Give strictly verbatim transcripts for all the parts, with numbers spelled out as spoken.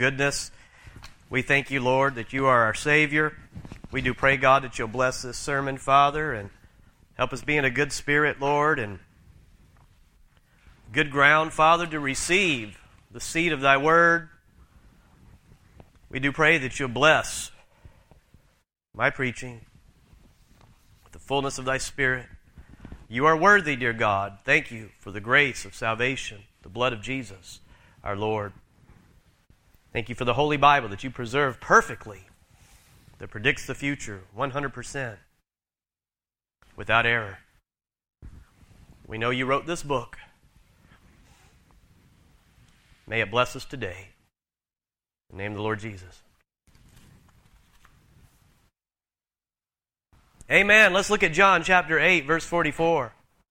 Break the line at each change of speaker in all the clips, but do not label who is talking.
goodness. We thank you, Lord, that you are our Savior. We do pray, God, that you'll bless this sermon, Father, and help us be in a good spirit, Lord, and good ground, Father, to receive the seed of thy word. We do pray that you'll bless my preaching with the fullness of thy Spirit. You are worthy, dear God. Thank you for the grace of salvation, the blood of Jesus, our Lord. Thank you for the Holy Bible that you preserve perfectly, that predicts the future one hundred percent, without error. We know you wrote this book. May it bless us today. In the name of the Lord Jesus. Amen. Let's look at John chapter eight, verse forty-four.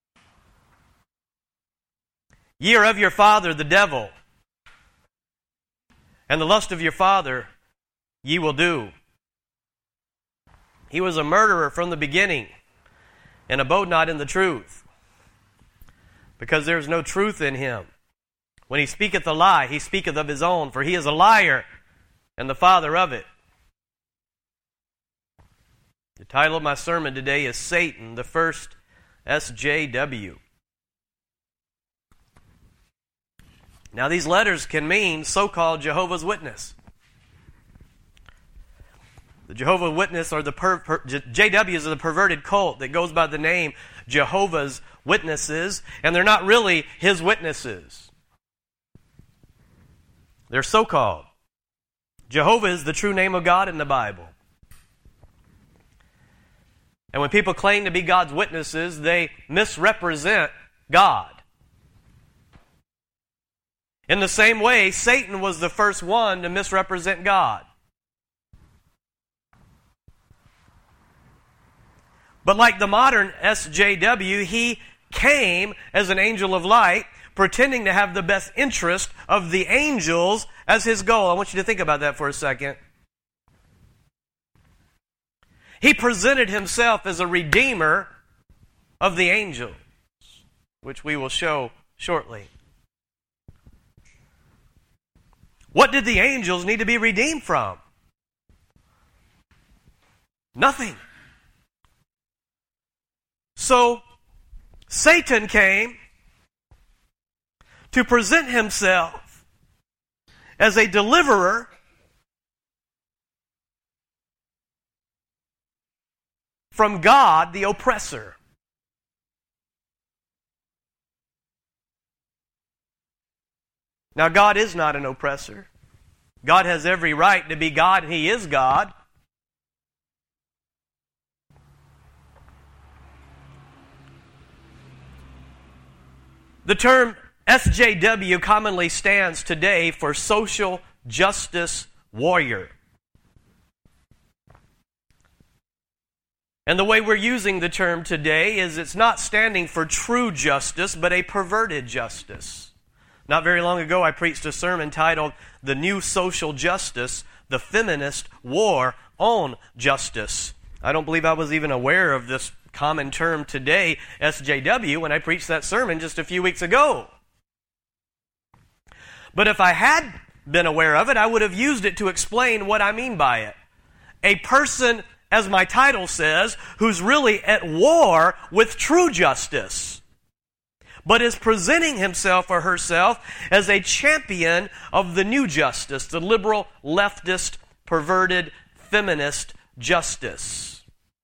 Ye are of your father, the devil, and the lust of your father ye will do. He was a murderer from the beginning, and abode not in the truth, because there is no truth in him. When he speaketh a lie, he speaketh of his own, for he is a liar, and the father of it. The title of my sermon today is Satan, the First S J W. Now these letters can mean so-called Jehovah's Witness. The Jehovah's Witness, or the per, per, J Ws, are the perverted cult that goes by the name Jehovah's Witnesses, and they're not really his witnesses. They're so-called. Jehovah is the true name of God in the Bible. And when people claim to be God's witnesses, they misrepresent God. In the same way, Satan was the first one to misrepresent God. But like the modern S J W, he came as an angel of light, pretending to have the best interest of the angels as his goal. I want you to think about that for a second. He presented himself as a redeemer of the angels, which we will show shortly. What did the angels need to be redeemed from? Nothing. So, Satan came to present himself as a deliverer from God, the oppressor. Now, God is not an oppressor. God has every right to be God, and He is God. The term S J W commonly stands today for social justice warrior. And the way we're using the term today is it's not standing for true justice, but a perverted justice. Not very long ago, I preached a sermon titled, The New Social Justice, the Feminist War on Justice. I don't believe I was even aware of this common term today, S J W, when I preached that sermon just a few weeks ago. But if I had been aware of it, I would have used it to explain what I mean by it. A person, as my title says, who's really at war with true justice, but is presenting himself or herself as a champion of the new justice, the liberal, leftist, perverted, feminist justice.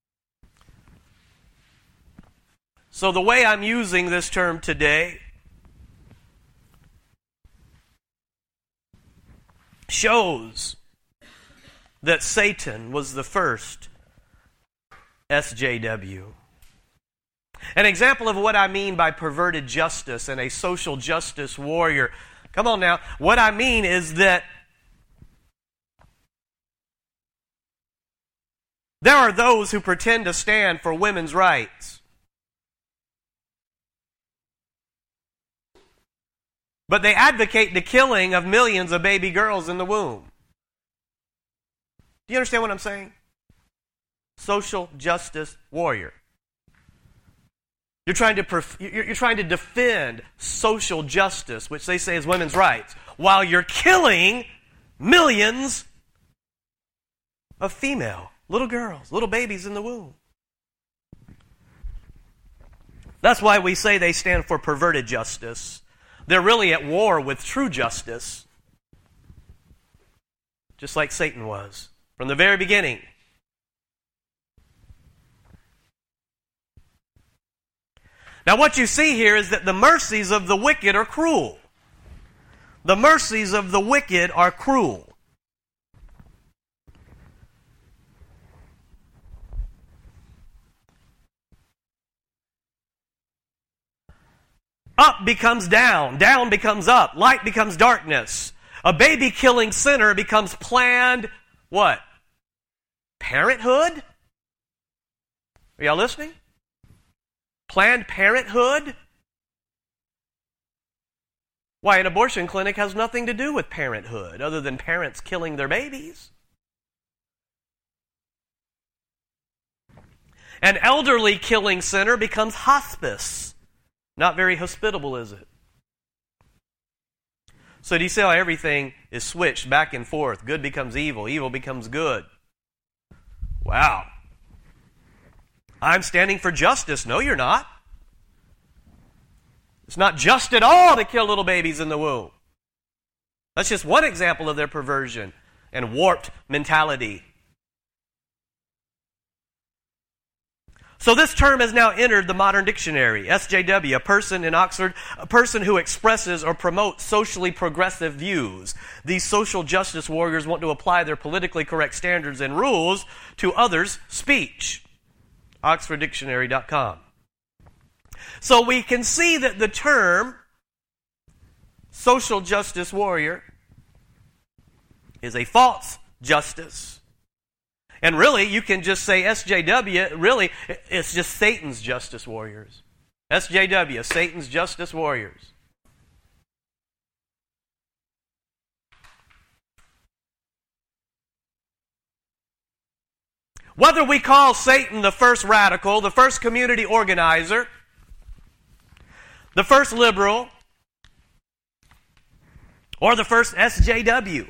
So the way I'm using this term today shows that Satan was the first S J W. An example of what I mean by perverted justice and a social justice warrior. Come on now. What I mean is that there are those who pretend to stand for women's rights, but they advocate the killing of millions of baby girls in the womb. Do you understand what I'm saying? Social justice warrior. You're trying to perf- you're trying to defend social justice, which they say is women's rights, while you're killing millions of female, little girls, little babies in the womb. That's why we say they stand for perverted justice. They're really at war with true justice, just like Satan was from the very beginning. Now what you see here is that the mercies of the wicked are cruel. The mercies of the wicked are cruel. Up becomes down, down becomes up, light becomes darkness. A baby-killing sinner becomes planned, what? Parenthood? Are y'all listening? Planned Parenthood? Why, an abortion clinic has nothing to do with parenthood other than parents killing their babies. An elderly killing center becomes hospice. Not very hospitable, is it? So do you see how everything is switched back and forth? Good becomes evil, evil becomes good. Wow. I'm standing for justice. No, you're not. It's not just at all to kill little babies in the womb. That's just one example of their perversion and warped mentality. So this term has now entered the modern dictionary. S J W, a person in Oxford, a person who expresses or promotes socially progressive views. These social justice warriors want to apply their politically correct standards and rules to others' speech. oxford dictionary dot com. So we can see that the term social justice warrior is a false justice. And really, you can just say S J W, really, it's just Satan's justice warriors. S J W, Satan's justice warriors. Whether we call Satan the first radical, the first community organizer, the first liberal, or the first S J W,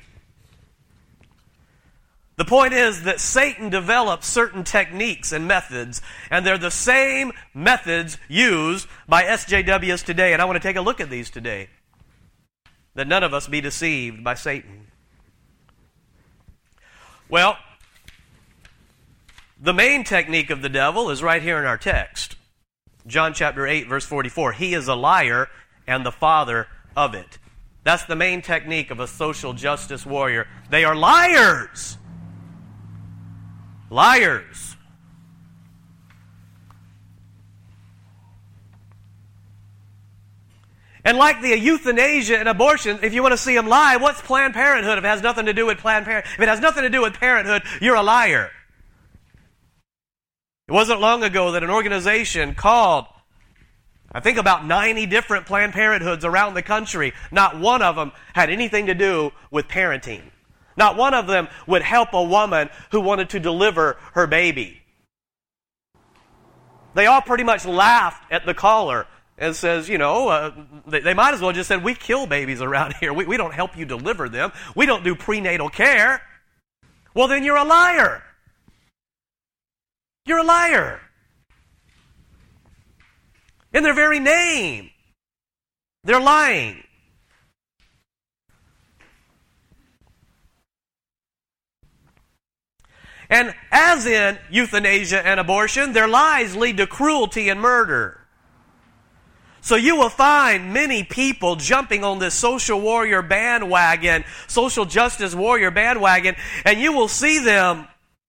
the point is that Satan developed certain techniques and methods, and they're the same methods used by S J Ws today. And I want to take a look at these today, that none of us be deceived by Satan. Well, the main technique of the devil is right here in our text. John chapter eight, verse forty-four. He is a liar and the father of it. That's the main technique of a social justice warrior. They are liars. Liars. And like the euthanasia and abortion, if you want to see them lie, what's Planned Parenthood if it has nothing to do with Planned Parenthood? If it has nothing to do with parenthood, you're a liar. It wasn't long ago that an organization called, I think about ninety different Planned Parenthoods around the country, not one of them had anything to do with parenting. Not one of them would help a woman who wanted to deliver her baby. They all pretty much laughed at the caller and says, you know, uh, they, they might as well just said, we kill babies around here. We, we don't help you deliver them. We don't do prenatal care. Well, then you're a liar. You're a liar. In their very name, they're lying. And as in euthanasia and abortion, their lies lead to cruelty and murder. So you will find many people jumping on this social warrior bandwagon, social justice warrior bandwagon, and you will see them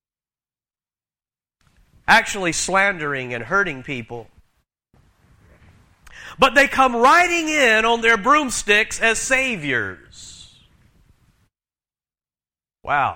actually slandering and hurting people. But they come riding in on their broomsticks as saviors. Wow.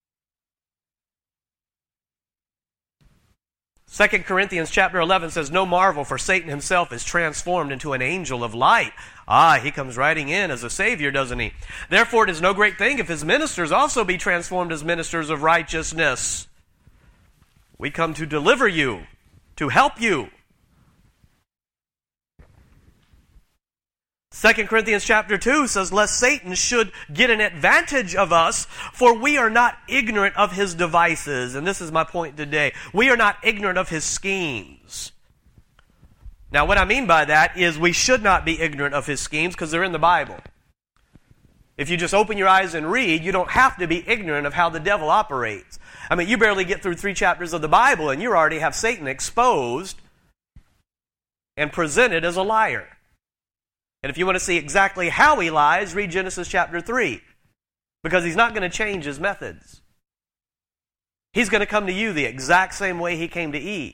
Second Corinthians chapter eleven says, no marvel, for Satan himself is transformed into an angel of light. Ah, he comes riding in as a savior, doesn't he? Therefore it is no great thing if his ministers also be transformed as ministers of righteousness. We come to deliver you, to help you. Second Corinthians chapter two says, lest Satan should get an advantage of us, for we are not ignorant of his devices. And this is my point today. We are not ignorant of his schemes. Now, what I mean by that is we should not be ignorant of his schemes because they're in the Bible. If you just open your eyes and read, you don't have to be ignorant of how the devil operates. I mean, you barely get through three chapters of the Bible and you already have Satan exposed and presented as a liar. And if you want to see exactly how he lies, read Genesis chapter three. Because he's not going to change his methods. He's going to come to you the exact same way he came to Eve.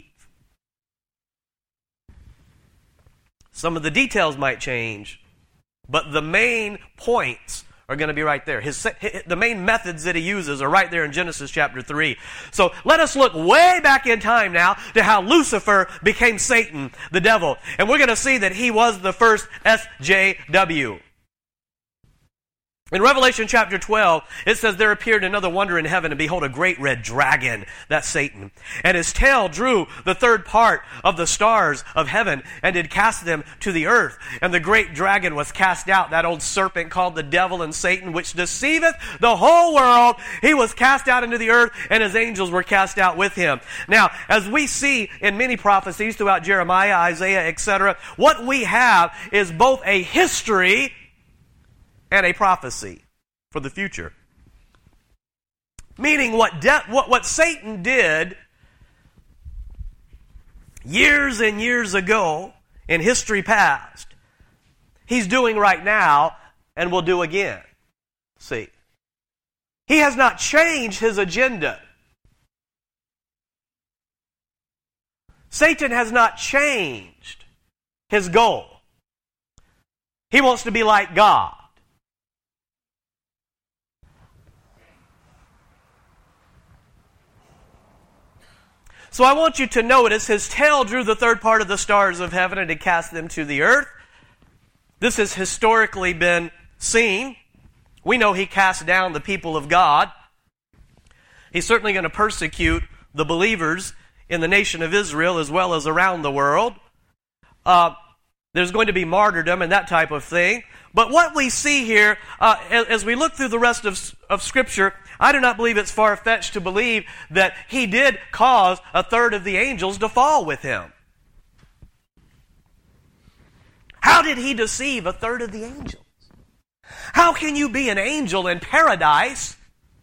Some of the details might change, but the main points are going to be right there. His, the main methods that he uses are right there in Genesis chapter three. So let us look way back in time now to how Lucifer became Satan, the devil. And we're going to see that he was the first S J W. In Revelation chapter twelve, it says, there appeared another wonder in heaven, and behold, a great red dragon, that's Satan. And his tail drew the third part of the stars of heaven, and did cast them to the earth. And the great dragon was cast out, that old serpent called the devil and Satan, which deceiveth the whole world. He was cast out into the earth, and his angels were cast out with him. Now, as we see in many prophecies throughout Jeremiah, Isaiah, et cetera, what we have is both a history and a prophecy for the future. Meaning what, de- what, what Satan did years and years ago in history past, he's doing right now and will do again. See, he has not changed his agenda. Satan has not changed his goal. He wants to be like God. So I want you to notice his tail drew the third part of the stars of heaven and did cast them to the earth. This has historically been seen. We know he cast down the people of God. He's certainly going to persecute the believers in the nation of Israel as well as around the world. Uh, there's going to be martyrdom and that type of thing. But what we see here, uh, as, as we look through the rest of, of Scripture, I do not believe it's far-fetched to believe that he did cause a third of the angels to fall with him. How did he deceive a third of the angels? How can you be an angel in paradise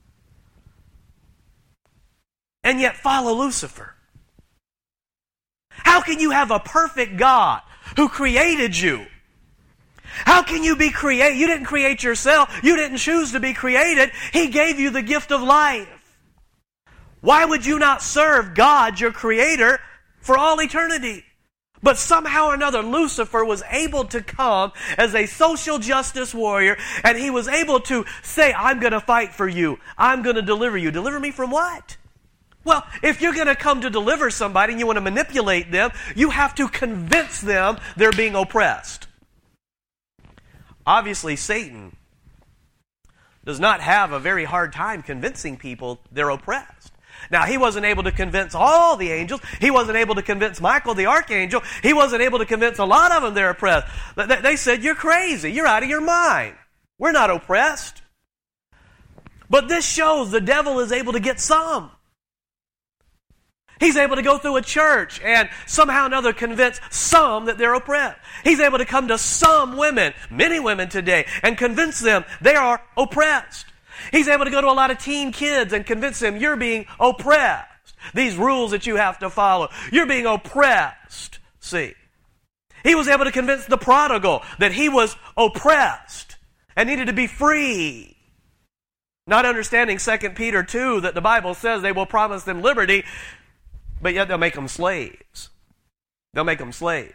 and yet follow Lucifer? How can you have a perfect God who created you? How can you be created? You didn't create yourself. You didn't choose to be created. He gave you the gift of life. Why would you not serve God, your creator, for all eternity? But somehow or another, Lucifer was able to come as a social justice warrior, and he was able to say, I'm going to fight for you. I'm going to deliver you. Deliver me from what? Well, if you're going to come to deliver somebody and you want to manipulate them, you have to convince them they're being oppressed. Obviously, Satan does not have a very hard time convincing people they're oppressed. Now, he wasn't able to convince all the angels. He wasn't able to convince Michael the archangel. He wasn't able to convince a lot of them they're oppressed. They said, you're crazy. You're out of your mind. We're not oppressed. But this shows the devil is able to get some. He's able to go through a church and somehow or another convince some that they're oppressed. He's able to come to some women, many women today, and convince them they are oppressed. He's able to go to a lot of teen kids and convince them you're being oppressed. These rules that you have to follow, you're being oppressed. See, he was able to convince the prodigal that he was oppressed and needed to be free. Not understanding Second Peter two that the Bible says they will promise them liberty, but yet they'll make them slaves. They'll make them slaves.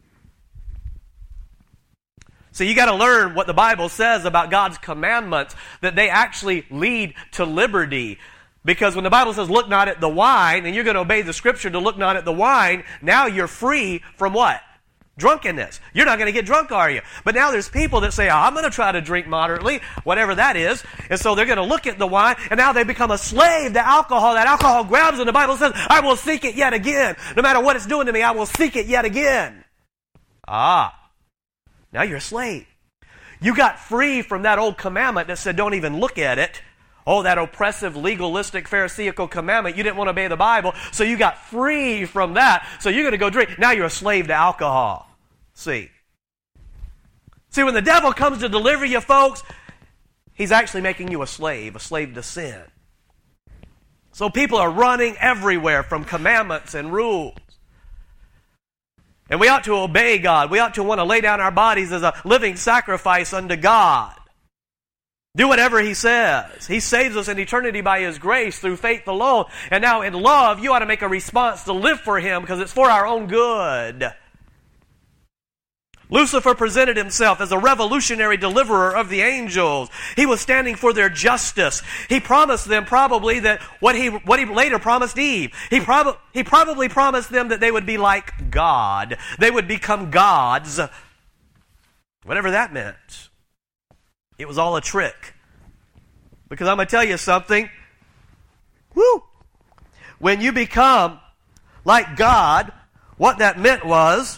So you got to learn what the Bible says about God's commandments, that they actually lead to liberty. Because when the Bible says, look not at the wine, and you're going to obey the Scripture to look not at the wine, now you're free from what? Drunkenness. You're not going to get drunk, are you? But now there's people that say, oh, I'm going to try to drink moderately, whatever that is. And so they're going to look at the wine, and now they become a slave to alcohol. That alcohol grabs them. The Bible says, I will seek it yet again. No matter what it's doing to me, I will seek it yet again. Ah, now you're a slave. You got free from that old commandment that said don't even look at it. Oh, that oppressive, legalistic, pharisaical commandment. You didn't want to obey the Bible, so you got free from that. So you're going to go drink. Now you're a slave to alcohol. See? See, when the devil comes to deliver you, folks, he's actually making you a slave, a slave to sin. So people are running everywhere from commandments and rules. And we ought to obey God. We ought to want to lay down our bodies as a living sacrifice unto God. Do whatever He says. He saves us in eternity by His grace through faith alone. And now in love, you ought to make a response to live for Him because it's for our own good. Lucifer presented himself as a revolutionary deliverer of the angels. He was standing for their justice. He promised them probably that what he, what he later promised Eve. He, prob- he probably promised them that they would be like God. They would become gods. Whatever that meant. It was all a trick. Because I'm going to tell you something. Woo! When you become like God, what that meant was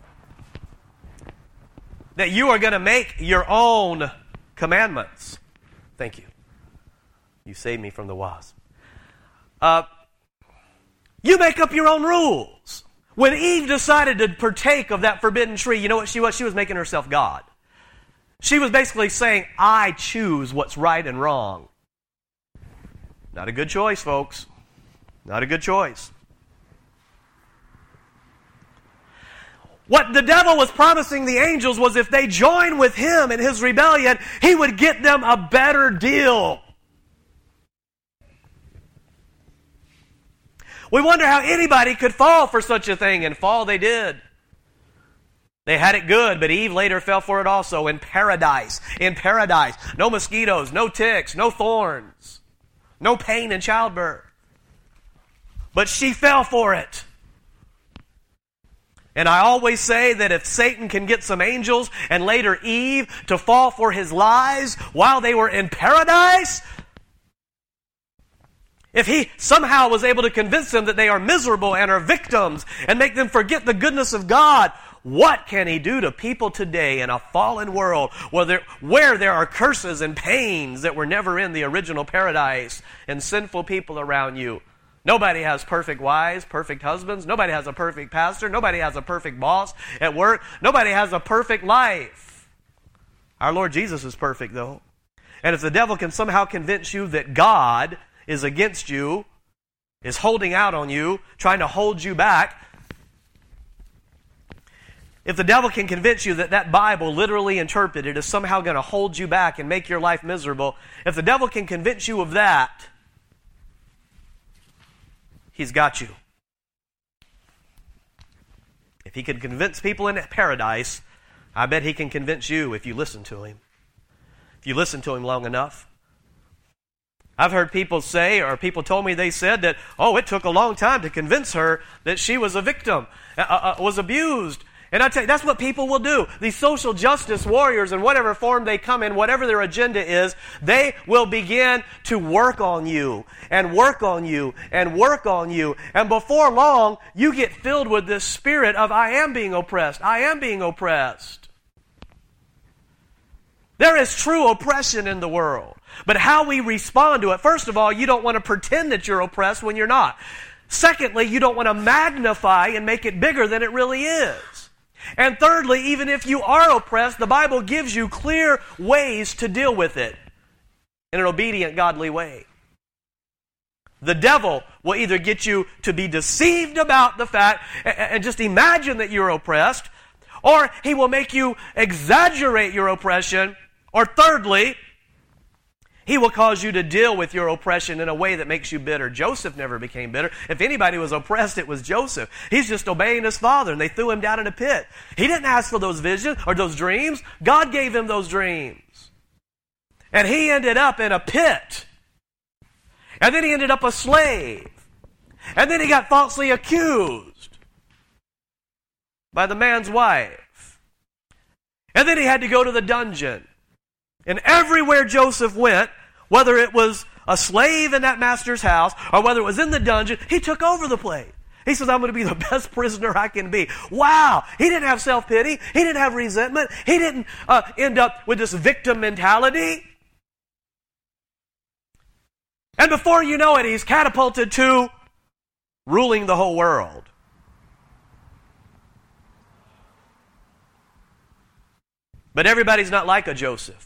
that you are going to make your own commandments. Thank you. You saved me from the wasp. Uh, you make up your own rules. When Eve decided to partake of that forbidden tree, you know what she was? She was making herself God. She was basically saying, I choose what's right and wrong. Not a good choice, folks. Not a good choice. What the devil was promising the angels was if they joined with him in his rebellion, he would get them a better deal. We wonder how anybody could fall for such a thing, and fall they did. They had it good, but Eve later fell for it also in paradise. In paradise. No mosquitoes, no ticks, no thorns, no pain in childbirth. But she fell for it. And I always say that if Satan can get some angels and later Eve to fall for his lies while they were in paradise, if he somehow was able to convince them that they are miserable and are victims and make them forget the goodness of God, what can he do to people today in a fallen world where there, where there are curses and pains that were never in the original paradise and sinful people around you? Nobody has perfect wives, perfect husbands. Nobody has a perfect pastor. Nobody has a perfect boss at work. Nobody has a perfect life. Our Lord Jesus is perfect, though. And if the devil can somehow convince you that God is against you, is holding out on you, trying to hold you back, if the devil can convince you that that Bible, literally interpreted, is somehow going to hold you back and make your life miserable, if the devil can convince you of that, he's got you. If he can convince people in paradise, I bet he can convince you if you listen to him. If you listen to him long enough. I've heard people say, or people told me they said that, oh, it took a long time to convince her that she was a victim, uh, uh, was abused. And I tell you, that's what people will do. These social justice warriors, in whatever form they come in, whatever their agenda is, they will begin to work on you, and work on you, and work on you. And before long, you get filled with this spirit of, I am being oppressed, I am being oppressed. There is true oppression in the world. But how we respond to it, first of all, you don't want to pretend that you're oppressed when you're not. Secondly, you don't want to magnify and make it bigger than it really is. And thirdly, even if you are oppressed, the Bible gives you clear ways to deal with it in an obedient, godly way. The devil will either get you to be deceived about the fact and just imagine that you're oppressed, or he will make you exaggerate your oppression, or thirdly, he will cause you to deal with your oppression in a way that makes you bitter. Joseph never became bitter. If anybody was oppressed, it was Joseph. He's just obeying his father, and they threw him down in a pit. He didn't ask for those visions or those dreams. God gave him those dreams. And he ended up in a pit. And then he ended up a slave. And then he got falsely accused by the man's wife. And then he had to go to the dungeon. And everywhere Joseph went, whether it was a slave in that master's house or whether it was in the dungeon, he took over the place. He says, I'm going to be the best prisoner I can be. Wow! He didn't have self-pity. He didn't have resentment. He didn't uh, end up with this victim mentality. And before you know it, he's catapulted to ruling the whole world. But everybody's not like a Joseph.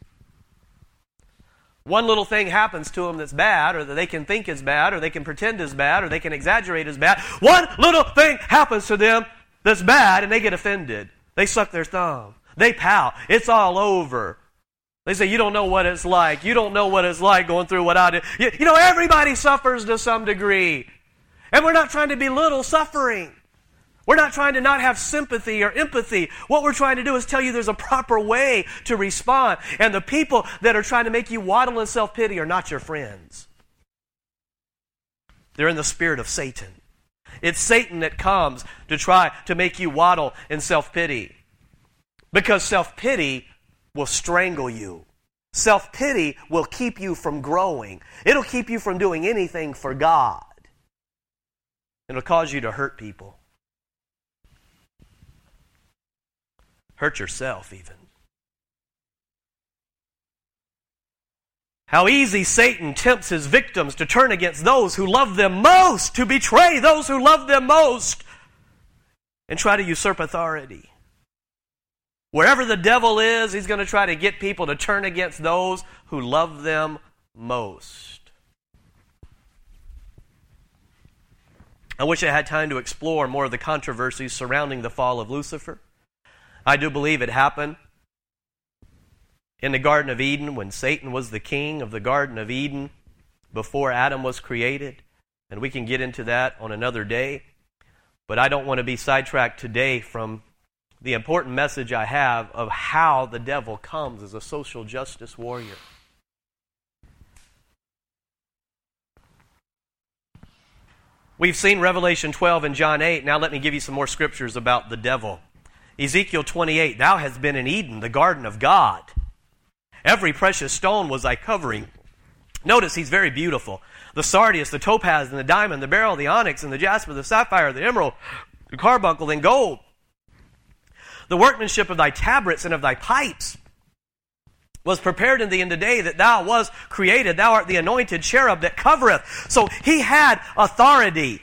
One little thing happens to them that's bad, or that they can think is bad, or they can pretend is bad, or they can exaggerate is bad. One little thing happens to them that's bad, and they get offended. They suck their thumb. They pout. It's all over. They say, you don't know what it's like. You don't know what it's like going through what I did. You, you know, everybody suffers to some degree. And we're not trying to belittle suffering. We're not trying to not have sympathy or empathy. What we're trying to do is tell you there's a proper way to respond. And the people that are trying to make you waddle in self-pity are not your friends. They're in the spirit of Satan. It's Satan that comes to try to make you waddle in self-pity. Because self-pity will strangle you. Self-pity will keep you from growing. It'll keep you from doing anything for God. It'll cause you to hurt people. Hurt yourself even. How easy Satan tempts his victims to turn against those who love them most, to betray those who love them most, and try to usurp authority. Wherever the devil is, he's going to try to get people to turn against those who love them most. I wish I had time to explore more of the controversies surrounding the fall of Lucifer. I do believe it happened in the Garden of Eden when Satan was the king of the Garden of Eden before Adam was created. And we can get into that on another day. But I don't want to be sidetracked today from the important message I have of how the devil comes as a social justice warrior. We've seen Revelation twelve and John eight. Now let me give you some more scriptures about the devil. Ezekiel twenty-eight, thou hast been in Eden, the garden of God. Every precious stone was thy covering. Notice he's very beautiful. The sardius, the topaz, and the diamond, the beryl, the onyx, and the jasper, the sapphire, the emerald, the carbuncle, and gold. The workmanship of thy tabrets and of thy pipes was prepared in thee in the day that thou wast created. Thou art the anointed cherub that covereth. So he had authority.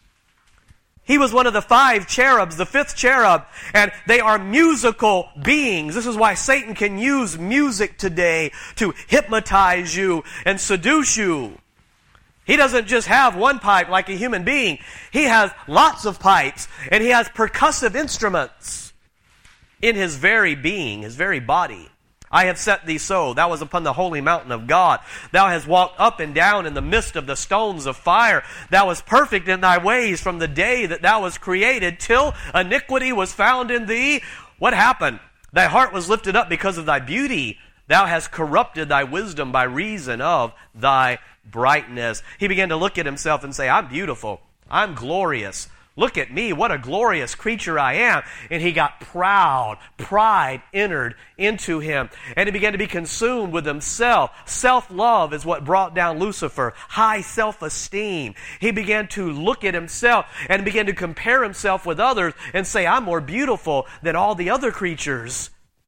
He was one of the five cherubs, the fifth cherub, and they are musical beings. This is why Satan can use music today to hypnotize you and seduce you. He doesn't just have one pipe like a human being. He has lots of pipes, and he has percussive instruments in his very being, his very body. I have set thee so. Thou was upon the holy mountain of God. Thou hast walked up and down in the midst of the stones of fire. Thou wast perfect in thy ways from the day that thou wast created till iniquity was found in thee. What happened? Thy heart was lifted up because of thy beauty. Thou hast corrupted thy wisdom by reason of thy brightness. He began to look at himself and say, I'm beautiful. I'm glorious. Look at me, what a glorious creature I am. And he got proud. Pride entered into him. And he began to be consumed with himself. Self-love is what brought down Lucifer. High self-esteem. He began to look at himself and began to compare himself with others and say, I'm more beautiful than all the other creatures.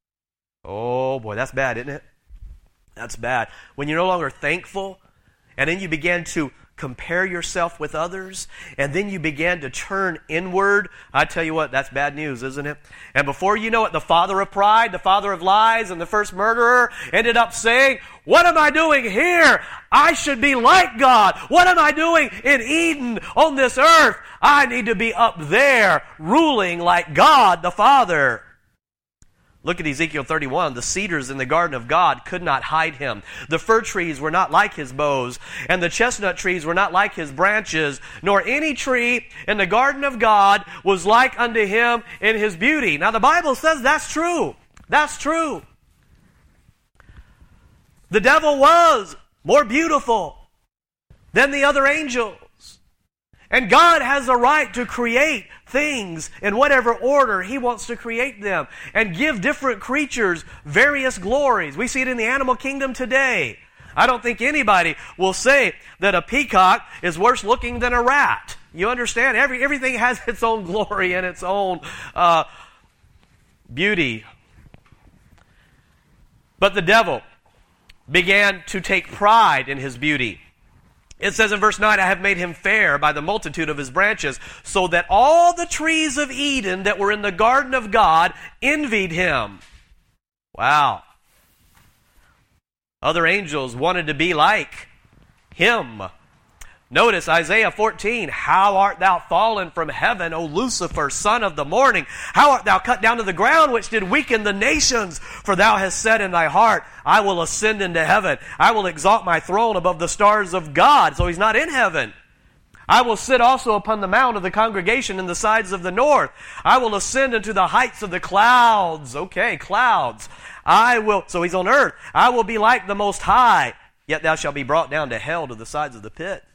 Oh boy, that's bad, isn't it? That's bad. When you're no longer thankful, and then you begin to compare yourself with others, and then you began to turn inward. I tell you what, that's bad news, isn't it? And before you know it, the father of pride, the father of lies, and the first murderer ended up saying, what am I doing here? I should be like God. What am I doing in Eden on this earth? I need to be up there ruling like God the Father. Look at Ezekiel thirty-one. The cedars in the garden of God could not hide him. The fir trees were not like his boughs, and the chestnut trees were not like his branches, nor any tree in the garden of God was like unto him in his beauty. Now the Bible says that's true. That's true. The devil was more beautiful than the other angels. And God has a right to create things in whatever order He wants to create them and give different creatures various glories. We see it in the animal kingdom today. I don't think anybody will say that a peacock is worse looking than a rat. You understand? Every, everything has its own glory and its own uh, beauty. But the devil began to take pride in his beauty. It says in verse nine, I have made him fair by the multitude of his branches, so that all the trees of Eden that were in the garden of God envied him. Wow. Other angels wanted to be like him. Notice Isaiah fourteen, how art thou fallen from heaven, O Lucifer, son of the morning? How art thou cut down to the ground, which did weaken the nations? For thou hast said in thy heart, I will ascend into heaven. I will exalt my throne above the stars of God. So he's not in heaven. I will sit also upon the mount of the congregation in the sides of the north. I will ascend into the heights of the clouds. Okay, clouds. I will, so he's on earth. I will be like the Most High, yet thou shalt be brought down to hell, to the sides of the pit.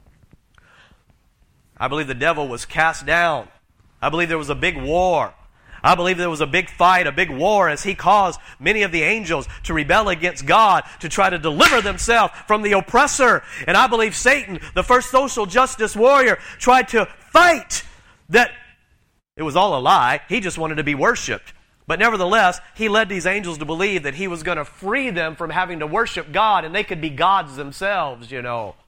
I believe the devil was cast down. I believe there was a big war. I believe there was a big fight, a big war, as he caused many of the angels to rebel against God, to try to deliver themselves from the oppressor. And I believe Satan, the first social justice warrior, tried to fight that it was all a lie. He just wanted to be worshipped. But nevertheless, he led these angels to believe that he was going to free them from having to worship God, and they could be gods themselves, you know.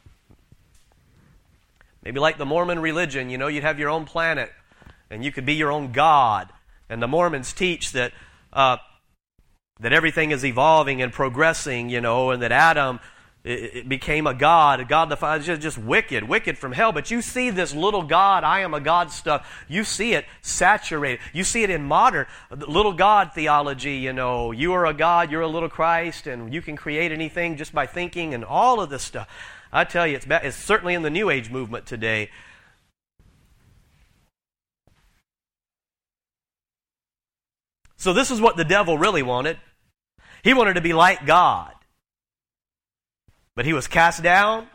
Maybe like the Mormon religion, you know, you'd have your own planet, and you could be your own God. And the Mormons teach that uh, that everything is evolving and progressing, you know, and that Adam it, it became a God, a God the Father, just, just wicked, wicked from hell. But you see this little God, I am a God stuff, you see it saturated. You see it in modern little God theology, you know. You are a God, you're a little Christ, and you can create anything just by thinking and all of this stuff. I tell you, it's, bad. It's certainly in the New Age movement today. So this is what the devil really wanted. He wanted to be like God. But he was cast down,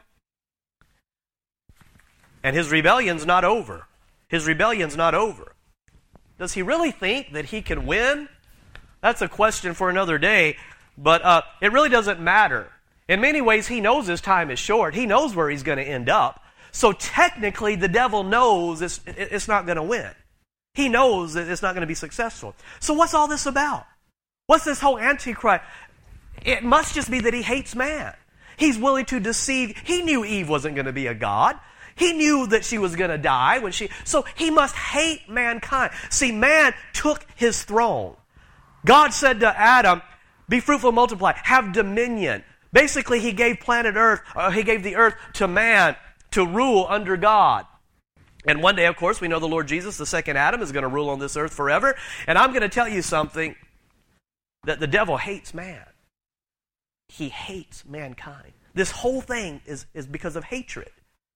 and his rebellion's not over. His rebellion's not over. Does he really think that he can win? That's a question for another day, but uh, it really doesn't matter. In many ways, he knows his time is short. He knows where he's going to end up. So technically, the devil knows it's, it's not going to win. He knows that it's not going to be successful. So what's all this about? What's this whole Antichrist? It must just be that he hates man. He's willing to deceive. He knew Eve wasn't going to be a god. He knew that she was going to die when she... So he must hate mankind. See, man took his throne. God said to Adam, be fruitful, multiply, have dominion. Basically, he gave planet Earth, uh, he gave the earth to man to rule under God. And one day, of course, we know the Lord Jesus, the second Adam, is going to rule on this earth forever. And I'm going to tell you something, that the devil hates man. He hates mankind. This whole thing is, is because of hatred.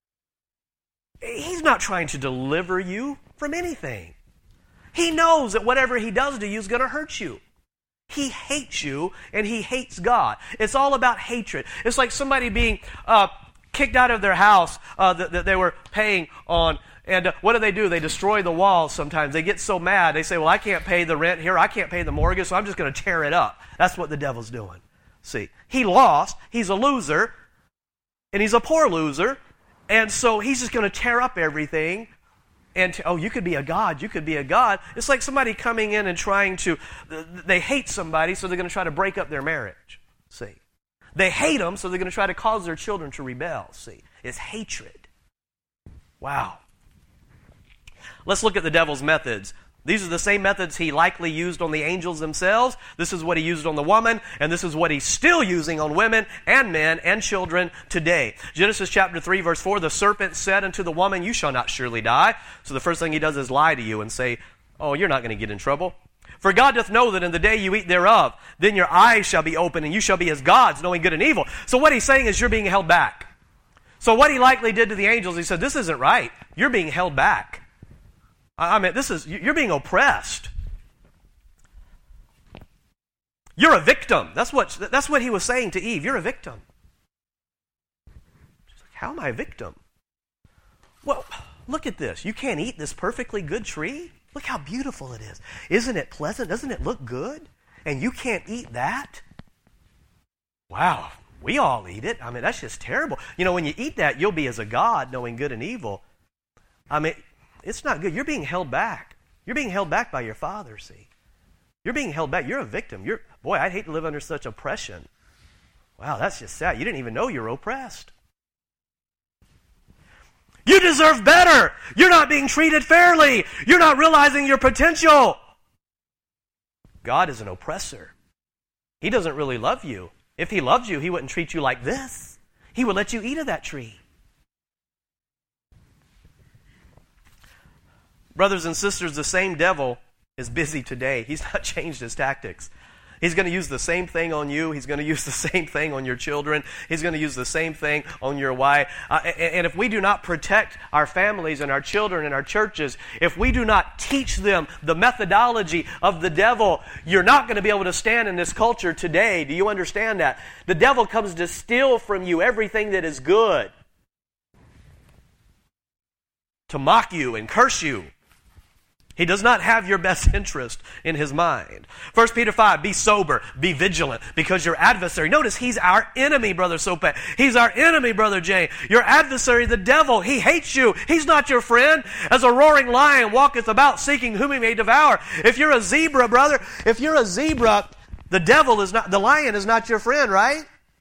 He's not trying to deliver you from anything. He knows that whatever he does to you is going to hurt you. He hates you, and he hates God. It's all about hatred. It's like somebody being uh, kicked out of their house uh, that, that they were paying on. And uh, what do they do? They destroy the walls sometimes. They get so mad. They say, well, I can't pay the rent here. I can't pay the mortgage, so I'm just going to tear it up. That's what the devil's doing. See, he lost. He's a loser, and he's a poor loser. And so he's just going to tear up everything. And, to, oh, you could be a god, you could be a god. It's like somebody coming in and trying to, they hate somebody, so they're going to try to break up their marriage, see. They hate them, so they're going to try to cause their children to rebel, see. It's hatred. Wow. Let's look at the devil's methods. These are the same methods he likely used on the angels themselves. This is what he used on the woman, and this is what he's still using on women and men and children today. Genesis chapter three, verse four, the serpent said unto the woman, you shall not surely die. So the first thing he does is lie to you and say, oh, you're not going to get in trouble. For God doth know that in the day you eat thereof, then your eyes shall be open, and you shall be as gods, knowing good and evil. So what he's saying is you're being held back. So what he likely did to the angels, he said, this isn't right. You're being held back. I mean, this is, you're being oppressed. You're a victim. That's what, that's what he was saying to Eve. You're a victim. She's like, how am I a victim? Well, look at this. You can't eat this perfectly good tree? Look how beautiful it is. Isn't it pleasant? Doesn't it look good? And you can't eat that? Wow, we all eat it. I mean, that's just terrible. You know, when you eat that, you'll be as a god, knowing good and evil. I mean, it's not good. You're being held back. You're being held back by your father, see. You're being held back. You're a victim. You're, boy, I'd hate to live under such oppression. Wow, that's just sad. You didn't even know you're oppressed. You deserve better. You're not being treated fairly. You're not realizing your potential. God is an oppressor. He doesn't really love you. If He loved you, He wouldn't treat you like this. He would let you eat of that tree. Brothers and sisters, the same devil is busy today. He's not changed his tactics. He's going to use the same thing on you. He's going to use the same thing on your children. He's going to use the same thing on your wife. Uh, and, and if we do not protect our families and our children and our churches, if we do not teach them the methodology of the devil, you're not going to be able to stand in this culture today. Do you understand that? The devil comes to steal from you everything that is good, to mock you and curse you. He does not have your best interest in his mind. First Peter five, be sober, be vigilant, because your adversary, notice he's our enemy, Brother Sope. He's our enemy, Brother Jay. Your adversary, the devil, he hates you. He's not your friend. As a roaring lion walketh about seeking whom he may devour. If you're a zebra, brother, if you're a zebra, the devil is not, the lion is not your friend, right?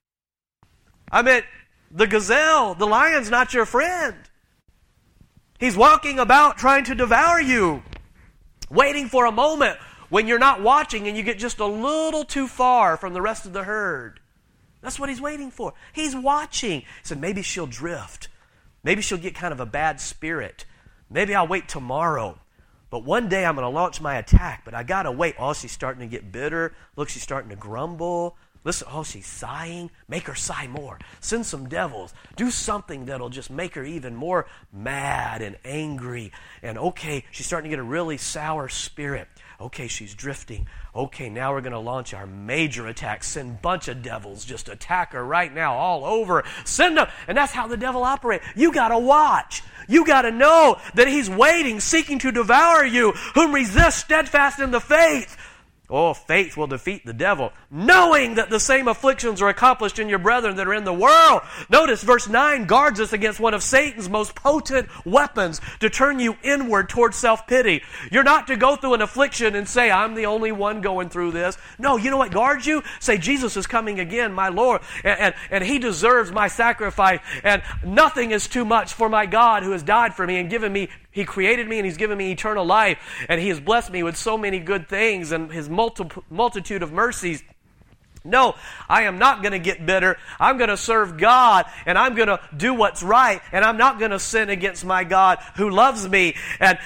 I mean, the gazelle, the lion's not your friend. He's walking about trying to devour you. Waiting for a moment when you're not watching and you get just a little too far from the rest of the herd. That's what he's waiting for. He's watching. He said, maybe she'll drift. Maybe she'll get kind of a bad spirit. Maybe I'll wait tomorrow. But one day I'm going to launch my attack, but I got to wait. Oh, she's starting to get bitter. Look, she's starting to grumble. Listen, oh, she's sighing. Make her sigh more. Send some devils. Do something that'll just make her even more mad and angry. And okay, she's starting to get a really sour spirit. Okay, she's drifting. Okay, now we're going to launch our major attack. Send a bunch of devils. Just attack her right now all over. Send them. And that's how the devil operates. You got to watch. You got to know that he's waiting, seeking to devour you, whom resist steadfast in the faith. Oh, faith will defeat the devil, knowing that the same afflictions are accomplished in your brethren that are in the world. Notice verse nine guards us against one of Satan's most potent weapons to turn you inward towards self-pity. You're not to go through an affliction and say, I'm the only one going through this. No, you know what guards you? Say, Jesus is coming again, my Lord, and, and, and He deserves my sacrifice, and nothing is too much for my God who has died for me and given me, He created me and He's given me eternal life, and He has blessed me with so many good things and His multi- multitude of mercies. No, I am not going to get bitter. I'm going to serve God, and I'm going to do what's right, and I'm not going to sin against my God who loves me. And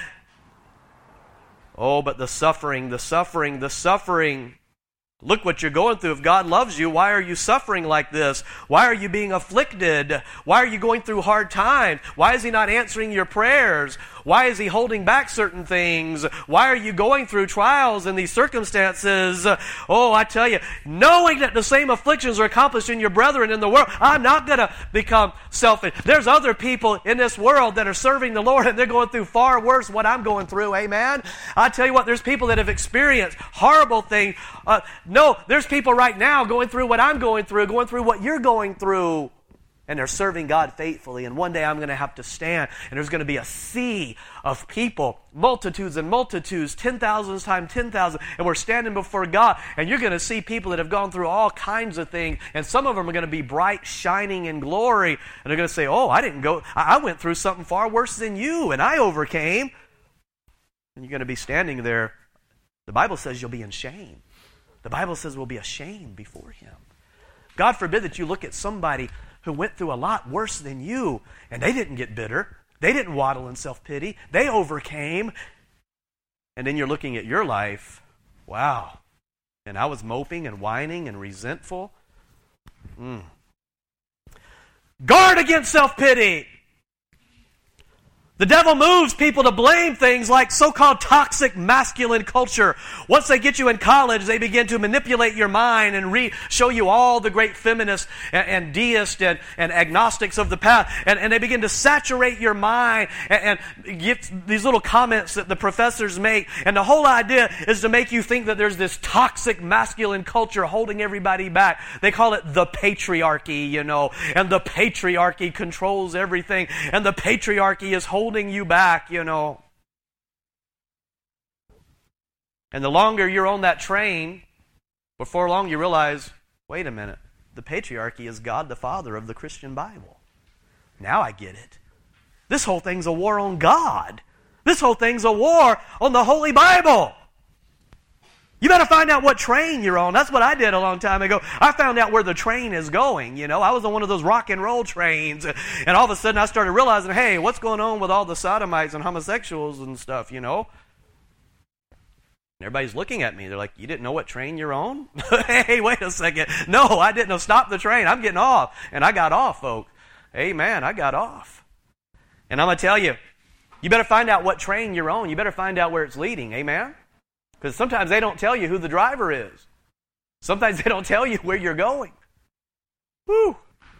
oh, but the suffering, the suffering, the suffering. Look what you're going through. If God loves you, why are you suffering like this? Why are you being afflicted? Why are you going through hard times? Why is He not answering your prayers? Why is He holding back certain things? Why are you going through trials in these circumstances? Oh, I tell you, knowing that the same afflictions are accomplished in your brethren in the world, I'm not going to become selfish. There's other people in this world that are serving the Lord, and they're going through far worse what I'm going through, amen? I tell you what, there's people that have experienced horrible things. Uh, no, there's people right now going through what I'm going through, going through what you're going through. And they're serving God faithfully. And one day I'm going to have to stand, and there's going to be a sea of people, multitudes and multitudes, ten thousands times ten thousand, and we're standing before God, and you're going to see people that have gone through all kinds of things, and some of them are going to be bright, shining in glory, and they're going to say, oh, I didn't go, I went through something far worse than you, and I overcame. And you're going to be standing there. The Bible says you'll be in shame. The Bible says we'll be ashamed before Him. God forbid that you look at somebody who went through a lot worse than you, and they didn't get bitter. They didn't waddle in self-pity. They overcame. And then you're looking at your life. Wow. And I was moping and whining and resentful. Mm. Guard against self-pity. The devil moves people to blame things like so-called toxic masculine culture. Once they get you in college, they begin to manipulate your mind and re- show you all the great feminists and, and deists and, and agnostics of the past. And, and they begin to saturate your mind and, and give these little comments that the professors make. And the whole idea is to make you think that there's this toxic masculine culture holding everybody back. They call it the patriarchy, you know. And the patriarchy controls everything. And the patriarchy is holding holding you back, you know. And the longer you're on that train, before long you realize, wait a minute, the patriarchy is God the Father of the Christian Bible. Now I get it. This whole thing's a war on God. This whole thing's a war on the Holy Bible. You better find out what train you're on. That's what I did a long time ago. I found out where the train is going, you know. I was on one of those rock and roll trains, and all of a sudden I started realizing, hey, what's going on with all the sodomites and homosexuals and stuff, you know? And everybody's looking at me. They're like, you didn't know what train you're on? Hey, wait a second. No, I didn't know. Stop the train. I'm getting off. And I got off, folks. Amen, I got off. And I'm going to tell you, you better find out what train you're on. You better find out where it's leading. Amen? Because sometimes they don't tell you who the driver is. Sometimes they don't tell you where you're going. Whew.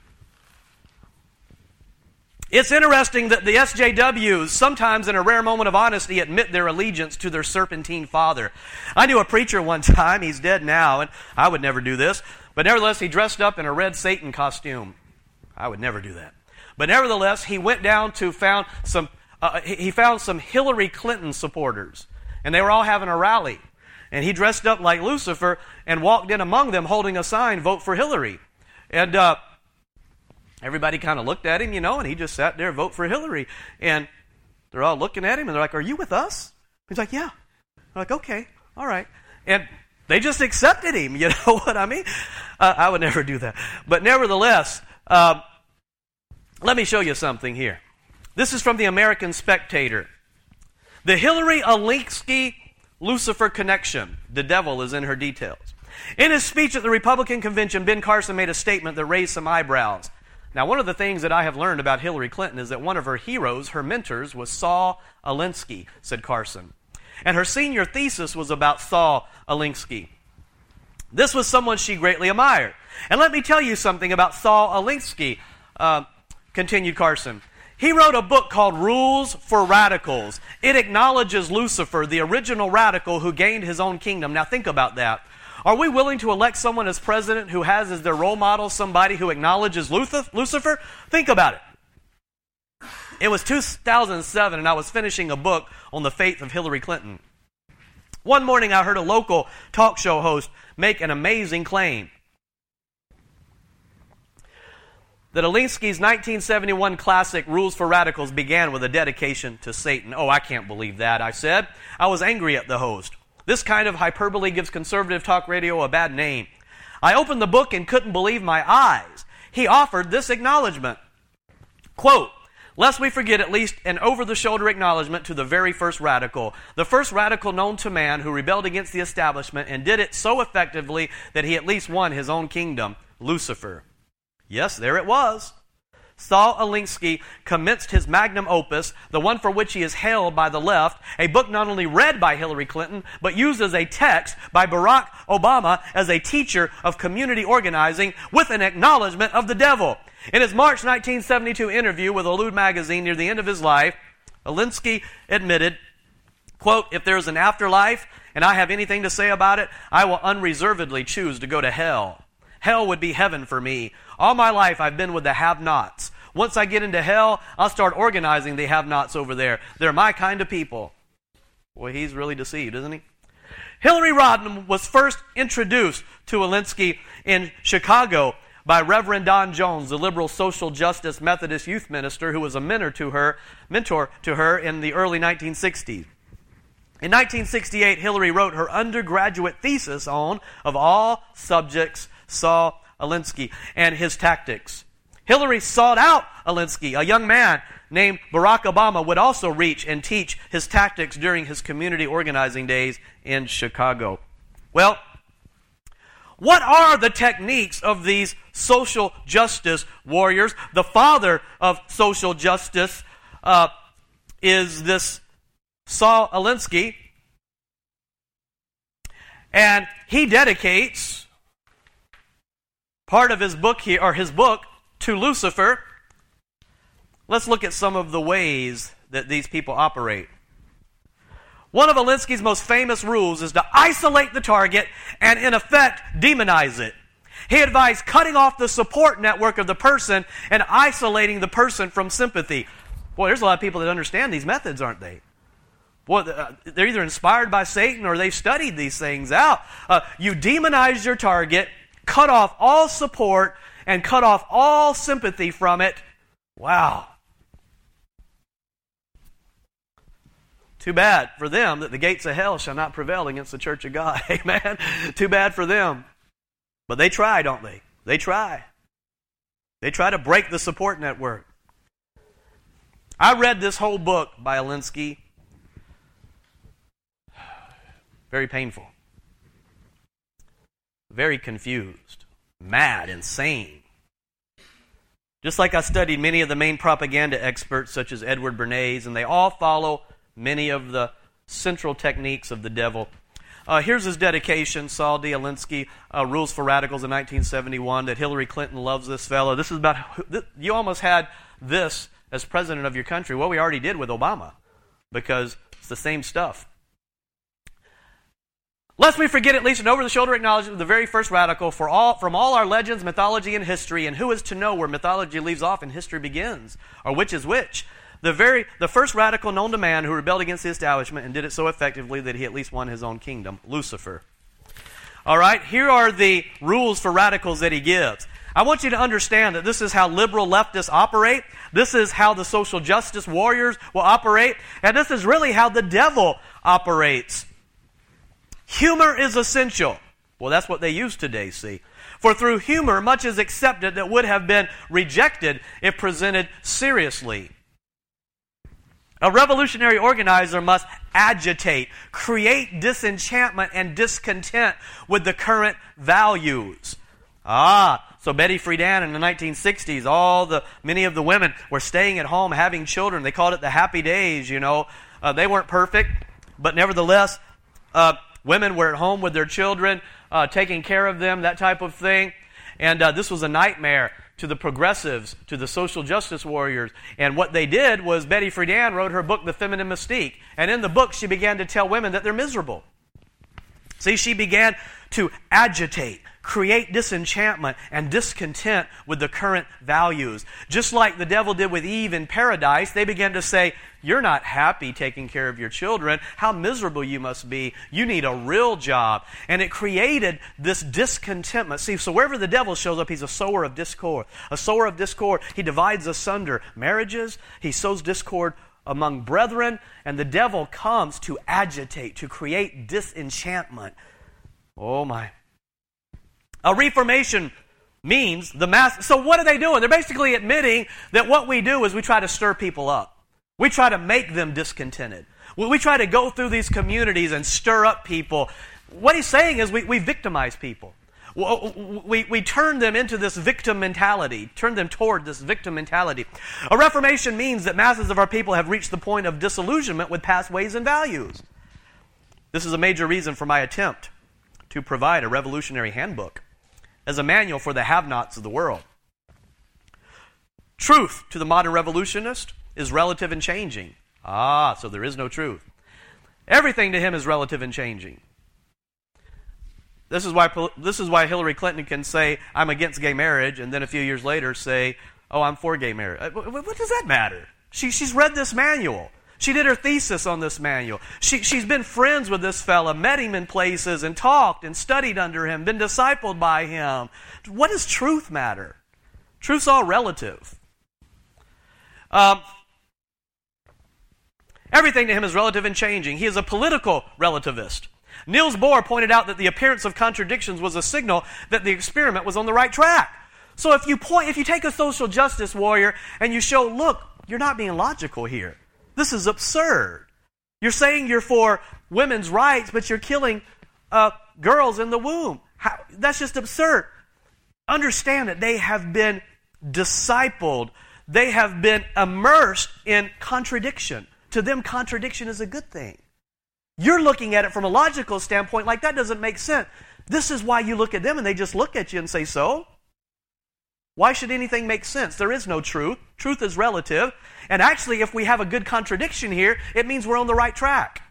It's interesting that the S J Ws, sometimes in a rare moment of honesty, admit their allegiance to their serpentine father. I knew a preacher one time, he's dead now, and I would never do this, but nevertheless, he dressed up in a red Satan costume. I would never do that. But nevertheless, he went down to found some, uh, he found some Hillary Clinton supporters. And they were all having a rally. And he dressed up like Lucifer and walked in among them holding a sign, vote for Hillary. And uh, everybody kind of looked at him, you know, and he just sat there, vote for Hillary. And they're all looking at him, and they're like, are you with us? He's like, yeah. They're like, okay, all right. And they just accepted him, you know what I mean? Uh, I would never do that. But nevertheless, uh, let me show you something here. This is from the American Spectator. The Hillary Alinsky Lucifer connection. The devil is in her details. In his speech at the Republican convention, Ben Carson made a statement that raised some eyebrows. Now, one of the things that I have learned about Hillary Clinton is that one of her heroes, her mentors, was Saul Alinsky, said Carson. And her senior thesis was about Saul Alinsky. This was someone she greatly admired. And let me tell you something about Saul Alinsky, uh, continued Carson. He wrote a book called Rules for Radicals. It acknowledges Lucifer, the original radical who gained his own kingdom. Now think about that. Are we willing to elect someone as president who has as their role model somebody who acknowledges Lucifer? Think about it. It was two thousand seven, and I was finishing a book on the faith of Hillary Clinton. One morning I heard a local talk show host make an amazing claim. That Alinsky's nineteen seventy-one classic Rules for Radicals began with a dedication to Satan. Oh, I can't believe that, I said. I was angry at the host. This kind of hyperbole gives conservative talk radio a bad name. I opened the book and couldn't believe my eyes. He offered this acknowledgement. Quote, lest we forget at least an over-the-shoulder acknowledgement to the very first radical, the first radical known to man who rebelled against the establishment and did it so effectively that he at least won his own kingdom, Lucifer. Yes, there it was. Saul Alinsky commenced his magnum opus, the one for which he is hailed by the left, a book not only read by Hillary Clinton, but used as a text by Barack Obama as a teacher of community organizing with an acknowledgement of the devil. In his March nineteen seventy-two interview with Elude magazine near the end of his life, Alinsky admitted, quote, if there is an afterlife and I have anything to say about it, I will unreservedly choose to go to hell. Hell would be heaven for me. All my life I've been with the have-nots. Once I get into hell, I'll start organizing the have-nots over there. They're my kind of people. Boy, he's really deceived, isn't he? Hillary Rodham was first introduced to Alinsky in Chicago by Reverend Don Jones, the liberal social justice Methodist youth minister who was a mentor to her, mentor to her in the early nineteen sixties. In nineteen sixty-eight, Hillary wrote her undergraduate thesis on, of all subjects, Saul Alinsky and his tactics. Hillary sought out Alinsky, a young man named Barack Obama would also reach and teach his tactics during his community organizing days in Chicago. Well, what are the techniques of these social justice warriors? The father of social justice uh, is this Saul Alinsky, and he dedicates part of his book here, or his book, to Lucifer. Let's look at some of the ways that these people operate. One of Alinsky's most famous rules is to isolate the target and, in effect, demonize it. He advised cutting off the support network of the person and isolating the person from sympathy. Boy, there's a lot of people that understand these methods, aren't they? Boy, they're either inspired by Satan or they've studied these things out. Uh, you demonize your target, cut off all support, and cut off all sympathy from it. Wow. Too bad for them that the gates of hell shall not prevail against the church of God. Amen. Too bad for them. But they try, don't they? They try. They try to break the support network. I read this whole book by Alinsky. Very painful. Very confused. Mad, insane. Just like I studied many of the main propaganda experts such as Edward Bernays, and they all follow many of the central techniques of the devil. Uh, here's his dedication, Saul D. Alinsky, uh, Rules for Radicals in nineteen seventy-one, that Hillary Clinton loves this fellow. This is about, you almost had this as president of your country. Well, we already did with Obama, because it's the same stuff. Lest we forget at least an over-the-shoulder acknowledgement of the very first radical for all, from all our legends, mythology, and history, and who is to know where mythology leaves off and history begins, or which is which. The very the first radical known to man who rebelled against the establishment and did it so effectively that he at least won his own kingdom, Lucifer. All right, here are the rules for radicals that he gives. I want you to understand that this is how liberal leftists operate. This is how the social justice warriors will operate. And this is really how the devil operates. Humor is essential. Well, that's what they use today, see. For through humor, much is accepted that would have been rejected if presented seriously. A revolutionary organizer must agitate, create disenchantment and discontent with the current values. Ah, so Betty Friedan in the nineteen sixties, all the many of the women were staying at home having children. They called it the happy days, you know. Uh, they weren't perfect, but nevertheless, uh, women were at home with their children, uh, taking care of them, that type of thing. And uh, this was a nightmare to the progressives, to the social justice warriors. And what they did was Betty Friedan wrote her book, The Feminine Mystique. And in the book, she began to tell women that they're miserable. See, she began to agitate, create disenchantment and discontent with the current values. Just like the devil did with Eve in paradise, they began to say, you're not happy taking care of your children. How miserable you must be. You need a real job. And it created this discontentment. See, so wherever the devil shows up, he's a sower of discord. A sower of discord. He divides asunder marriages. He sows discord among brethren. And the devil comes to agitate, to create disenchantment. Oh my. A reformation means the mass. So what are they doing? They're basically admitting that what we do is we try to stir people up. We try to make them discontented. We try to go through these communities and stir up people. What he's saying is we, we victimize people. We, we turn them into this victim mentality, turn them toward this victim mentality. A reformation means that masses of our people have reached the point of disillusionment with past ways and values. This is a major reason for my attempt to provide a revolutionary handbook as a manual for the have-nots of the world. Truth to the modern revolutionist is relative and changing. Ah, so there is no truth. Everything to him is relative and changing. This is why this is why Hillary Clinton can say, I'm against gay marriage, and then a few years later say, oh, I'm for gay marriage. What does that matter? She, she's read this manual. She did her thesis on this manual. She, she's been friends with this fella, met him in places, and talked and studied under him, been discipled by him. What does truth matter? Truth's all relative. Um, everything to him is relative and changing. He is a political relativist. Niels Bohr pointed out that the appearance of contradictions was a signal that the experiment was on the right track. So if you point, if you take a social justice warrior and you show, look, you're not being logical here. This is absurd. You're saying you're for women's rights, but you're killing uh, girls in the womb. How, that's just absurd. Understand that they have been discipled. They have been immersed in contradiction. To them, contradiction is a good thing. You're looking at it from a logical standpoint like that doesn't make sense. This is why you look at them and they just look at you and say, so? Why should anything make sense? There is no truth. Truth is relative. And actually, if we have a good contradiction here, it means we're on the right track.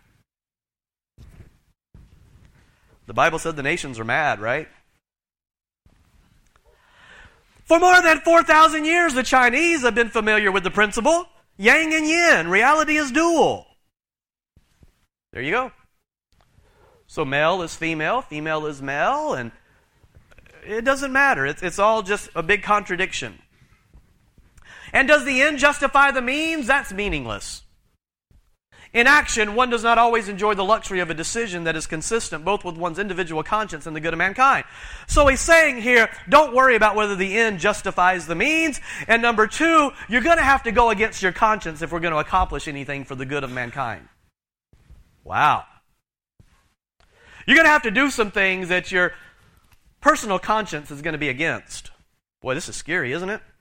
The Bible said the nations are mad, right? For more than four thousand years, the Chinese have been familiar with the principle. Yang and yin. Reality is dual. There you go. So male is female, female is male, and it doesn't matter. It's, it's all just a big contradiction. And does the end justify the means? That's meaningless. In action, one does not always enjoy the luxury of a decision that is consistent both with one's individual conscience and the good of mankind. So he's saying here, don't worry about whether the end justifies the means. And number two, you're going to have to go against your conscience if we're going to accomplish anything for the good of mankind. Wow. You're going to have to do some things that your personal conscience is going to be against. Boy, this is scary, isn't it?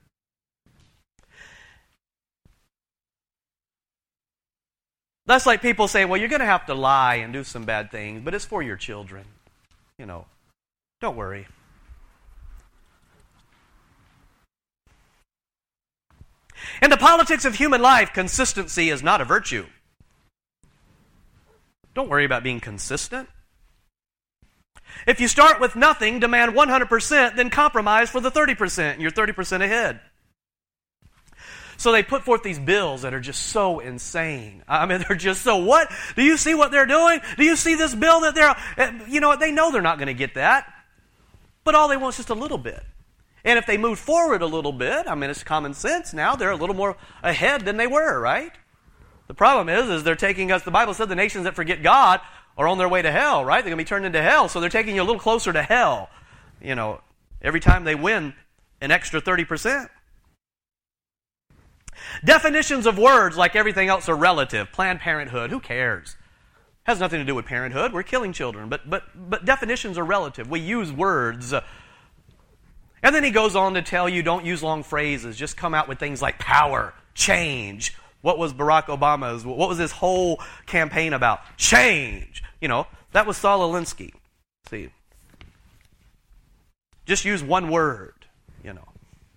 That's like people saying, well, you're going to have to lie and do some bad things, but it's for your children. You know, don't worry. In the politics of human life, consistency is not a virtue. Don't worry about being consistent. If you start with nothing, demand one hundred percent, then compromise for the thirty percent, and you're thirty percent ahead. So they put forth these bills that are just so insane. I mean, they're just so, what? Do you see what they're doing? Do you see this bill that they're, you know, they know they're not going to get that. But all they want is just a little bit. And if they move forward a little bit, I mean, it's common sense now, they're a little more ahead than they were, right? The problem is, is they're taking us, the Bible said the nations that forget God are on their way to hell, right? They're going to be turned into hell. So they're taking you a little closer to hell, you know, every time they win an extra thirty percent. Definitions of words, like everything else, are relative. Planned Parenthood, who cares? Has nothing to do with parenthood. We're killing children. But but but definitions are relative. We use words. And then he goes on to tell you, don't use long phrases. Just come out with things like power, change. What was Barack Obama's, what was his whole campaign about? Change. You know, that was Saul Alinsky. See, just use one word, you know.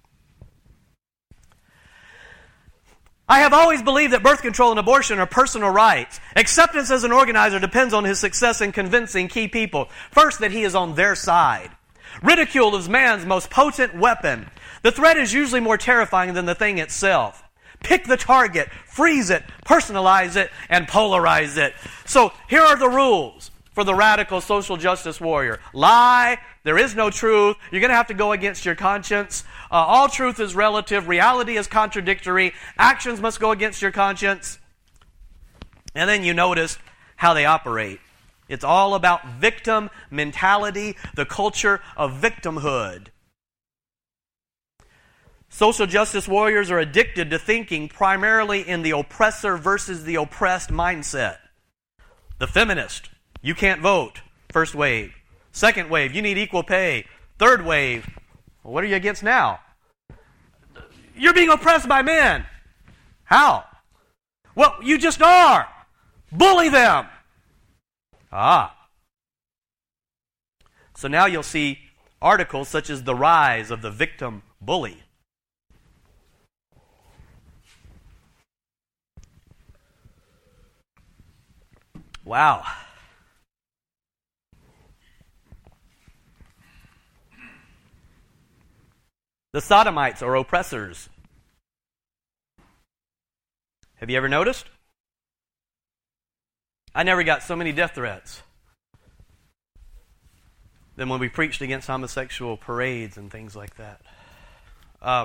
I have always believed that birth control and abortion are personal rights. Acceptance as an organizer depends on his success in convincing key people. First, that he is on their side. Ridicule is man's most potent weapon. The threat is usually more terrifying than the thing itself. Pick the target, freeze it, personalize it, and polarize it. So here are the rules for the radical social justice warrior. Lie. There is no truth. You're going to have to go against your conscience. Uh, all truth is relative. Reality is contradictory. Actions must go against your conscience. And then you notice how they operate. It's all about victim mentality, the culture of victimhood. Social justice warriors are addicted to thinking primarily in the oppressor versus the oppressed mindset. The feminist, you can't vote, first wave. Second wave, you need equal pay. Third wave, well, what are you against now? You're being oppressed by men. How? Well, you just are. Bully them. Ah. So now you'll see articles such as The Rise of the Victim Bully. Wow. The sodomites are oppressors. Have you ever noticed? I never got so many death threats than when we preached against homosexual parades and things like that. Uh,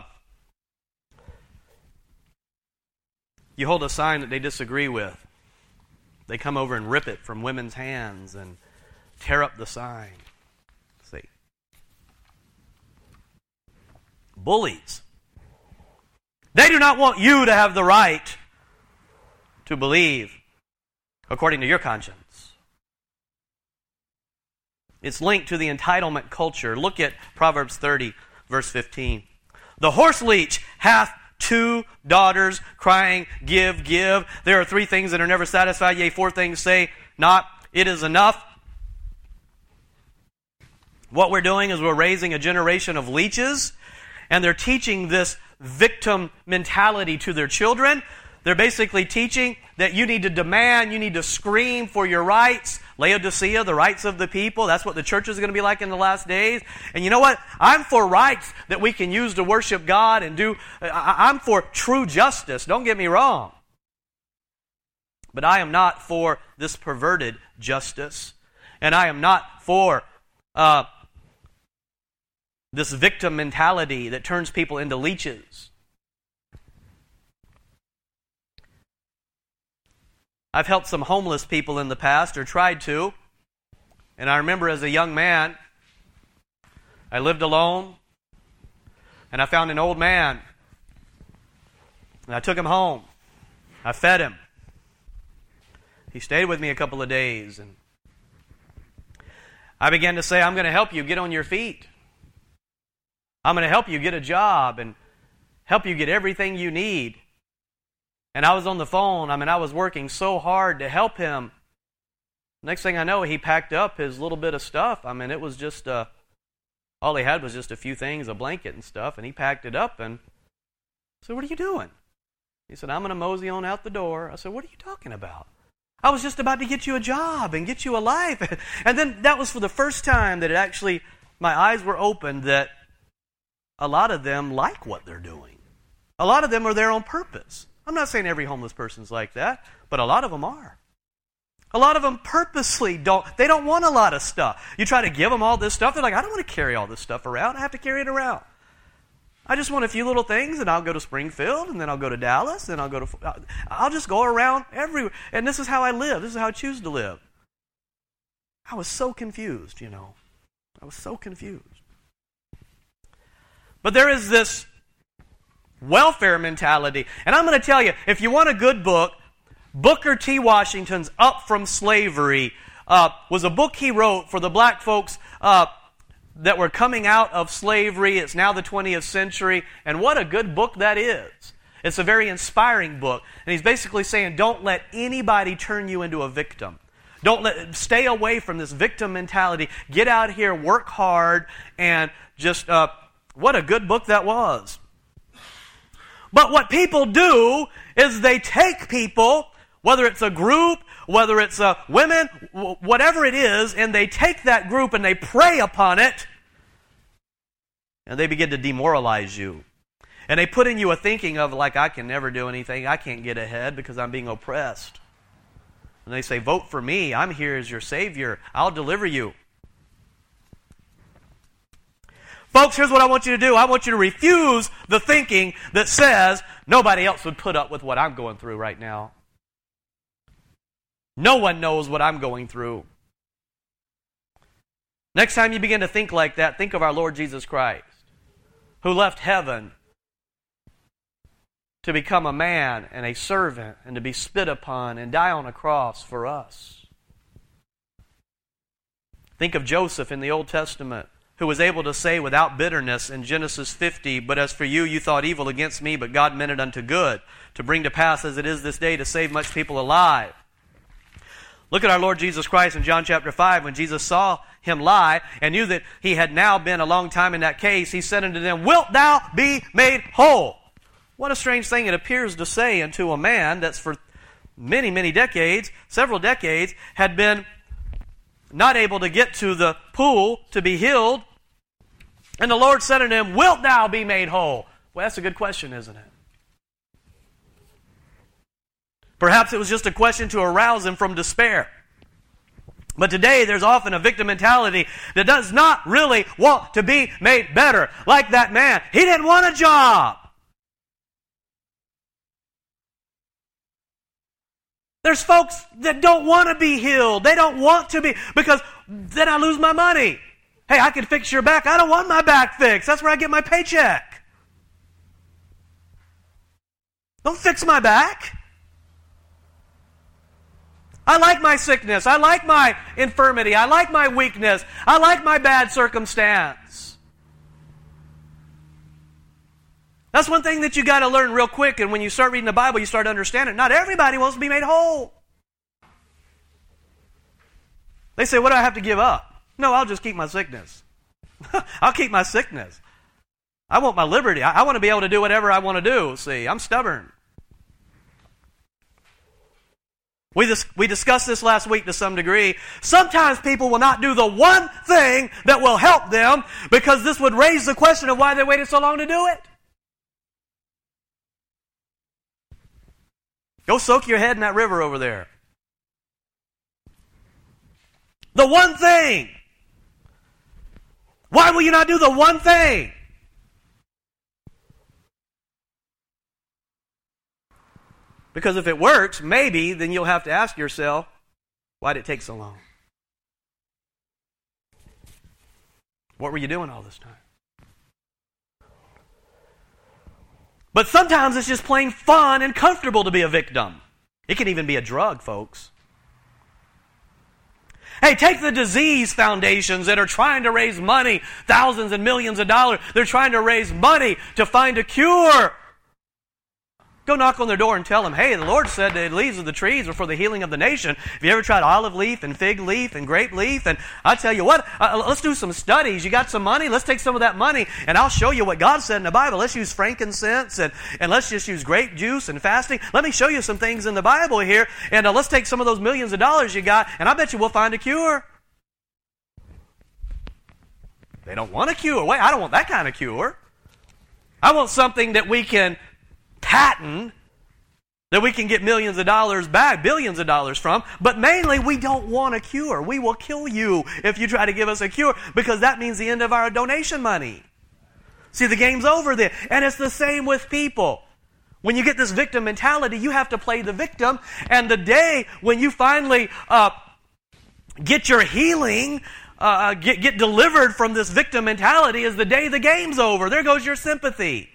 you hold a sign that they disagree with. They come over and rip it from women's hands and tear up the sign. See? Bullies. They do not want you to have the right to believe according to your conscience. It's linked to the entitlement culture. Look at Proverbs thirty, verse fifteen. The horse leech hath two daughters, crying, give, give. There are three things that are never satisfied, yea, four things say not, it is enough. What we're doing is we're raising a generation of leeches, and they're teaching this victim mentality to their children. They're basically teaching that you need to demand, you need to scream for your rights. Laodicea, the rights of the people. That's what the church is going to be like in the last days. And you know what? I'm for rights that we can use to worship God and do. I'm for true justice. Don't get me wrong. But I am not for this perverted justice. And I am not for uh, this victim mentality that turns people into leeches. I've helped some homeless people in the past, or tried to. And I remember as a young man, I lived alone, and I found an old man. And I took him home. I fed him. He stayed with me a couple of days, and I began to say, I'm going to help you get on your feet. I'm going to help you get a job and help you get everything you need. And I was on the phone. I mean, I was working so hard to help him. Next thing I know, he packed up his little bit of stuff. I mean, it was just, uh, all he had was just a few things, a blanket and stuff, and he packed it up. And I said, what are you doing? He said, I'm going to mosey on out the door. I said, what are you talking about? I was just about to get you a job and get you a life. And then that was for the first time that it actually, my eyes were opened that a lot of them like what they're doing. A lot of them are there on purpose. I'm not saying every homeless person's like that, but a lot of them are. A lot of them purposely don't, they don't want a lot of stuff. You try to give them all this stuff, they're like, I don't want to carry all this stuff around. I have to carry it around. I just want a few little things, and I'll go to Springfield, and then I'll go to Dallas, then I'll go to, I'll just go around everywhere. And this is how I live. This is how I choose to live. I was so confused, you know. I was so confused. But there is this welfare mentality. And I'm going to tell you, if you want a good book, Booker T. Washington's Up From Slavery uh, was a book he wrote for the black folks uh, that were coming out of slavery. It's now the twentieth century. And what a good book that is. It's a very inspiring book. And he's basically saying, don't let anybody turn you into a victim. Don't let, stay away from this victim mentality. Get out here, work hard, and just, uh, what a good book that was. But what people do is they take people, whether it's a group, whether it's uh, women, w- whatever it is, and they take that group and they prey upon it, and they begin to demoralize you. And they put in you a thinking of like, I can never do anything, I can't get ahead because I'm being oppressed. And they say, vote for me, I'm here as your Savior, I'll deliver you. Folks, here's what I want you to do. I want you to refuse the thinking that says nobody else would put up with what I'm going through right now. No one knows what I'm going through. Next time you begin to think like that, think of our Lord Jesus Christ, who left heaven to become a man and a servant and to be spit upon and die on a cross for us. Think of Joseph in the Old Testament, who was able to say without bitterness in Genesis fifty, but as for you, you thought evil against me, but God meant it unto good, to bring to pass as it is this day to save much people alive. Look at our Lord Jesus Christ in John chapter five. When Jesus saw him lie and knew that he had now been a long time in that case, he said unto them, wilt thou be made whole? What a strange thing it appears to say unto a man that's for many, many decades, several decades, had been not able to get to the pool to be healed. And the Lord said unto him, wilt thou be made whole? Well, that's a good question, isn't it? Perhaps it was just a question to arouse him from despair. But today there's often a victim mentality that does not really want to be made better. Like that man, he didn't want a job. There's folks that don't want to be healed. They don't want to be, because then I lose my money. Hey, I can fix your back. I don't want my back fixed. That's where I get my paycheck. Don't fix my back. I like my sickness. I like my infirmity. I like my weakness. I like my bad circumstance. That's one thing that you got to learn real quick, and when you start reading the Bible, you start to understand it. Not everybody wants to be made whole. They say, what do I have to give up? No, I'll just keep my sickness. I'll keep my sickness. I want my liberty. I, I want to be able to do whatever I want to do. See, I'm stubborn. We, dis- we discussed this last week to some degree. Sometimes people will not do the one thing that will help them because this would raise the question of why they waited so long to do it. Go soak your head in that river over there. The one thing. Why will you not do the one thing? Because if it works, maybe, then you'll have to ask yourself, why did it take so long? What were you doing all this time? But sometimes it's just plain fun and comfortable to be a victim. It can even be a drug, folks. Hey, take the disease foundations that are trying to raise money, thousands and millions of dollars. They're trying to raise money to find a cure. Go knock on their door and tell them, hey, the Lord said the leaves of the trees are for the healing of the nation. Have you ever tried olive leaf and fig leaf and grape leaf? And I tell you what, uh, let's do some studies. You got some money? Let's take some of that money and I'll show you what God said in the Bible. Let's use frankincense and, and let's just use grape juice and fasting. Let me show you some things in the Bible here. And uh, let's take some of those millions of dollars you got and I bet you we'll find a cure. They don't want a cure. Wait, I don't want that kind of cure. I want something that we can patent, that we can get millions of dollars back, billions of dollars from, but mainly we don't want a cure. We will kill you if you try to give us a cure because that means the end of our donation money. See, the game's over then. And it's the same with people. When you get this victim mentality, you have to play the victim, and the day when you finally uh, get your healing, uh, get, get delivered from this victim mentality is the day the game's over. There goes your sympathy.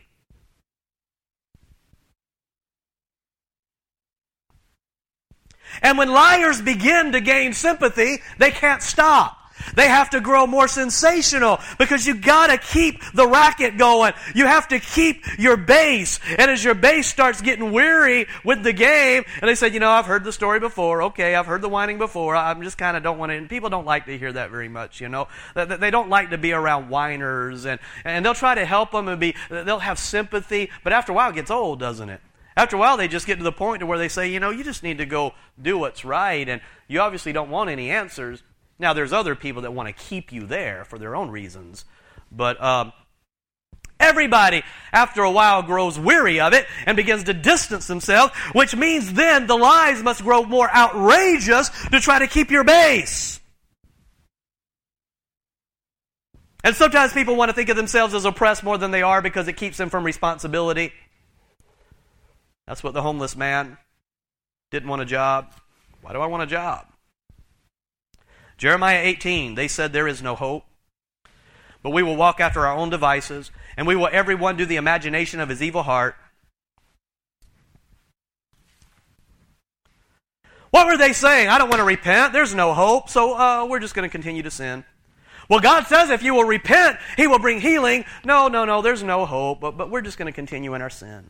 And when liars begin to gain sympathy, they can't stop. They have to grow more sensational because you got to keep the racket going. You have to keep your base. And as your base starts getting weary with the game, and they say, you know, I've heard the story before. Okay, I've heard the whining before. I just kind of don't want to. And people don't like to hear that very much, you know. They don't like to be around whiners. And, and they'll try to help them and be, they'll have sympathy. But after a while, it gets old, doesn't it? After a while, they just get to the point to where they say, you know, you just need to go do what's right, and you obviously don't want any answers. Now, there's other people that want to keep you there for their own reasons. But um, everybody, after a while, grows weary of it and begins to distance themselves, which means then the lies must grow more outrageous to try to keep your base. And sometimes people want to think of themselves as oppressed more than they are because it keeps them from responsibility. That's what the homeless man didn't want a job. Why do I want a job? Jeremiah eighteen, they said there is no hope, but we will walk after our own devices, and we will everyone do the imagination of his evil heart. What were they saying? I don't want to repent. There's no hope, so uh, we're just going to continue to sin. Well, God says if you will repent, He will bring healing. No, no, no, there's no hope, but, but we're just going to continue in our sin.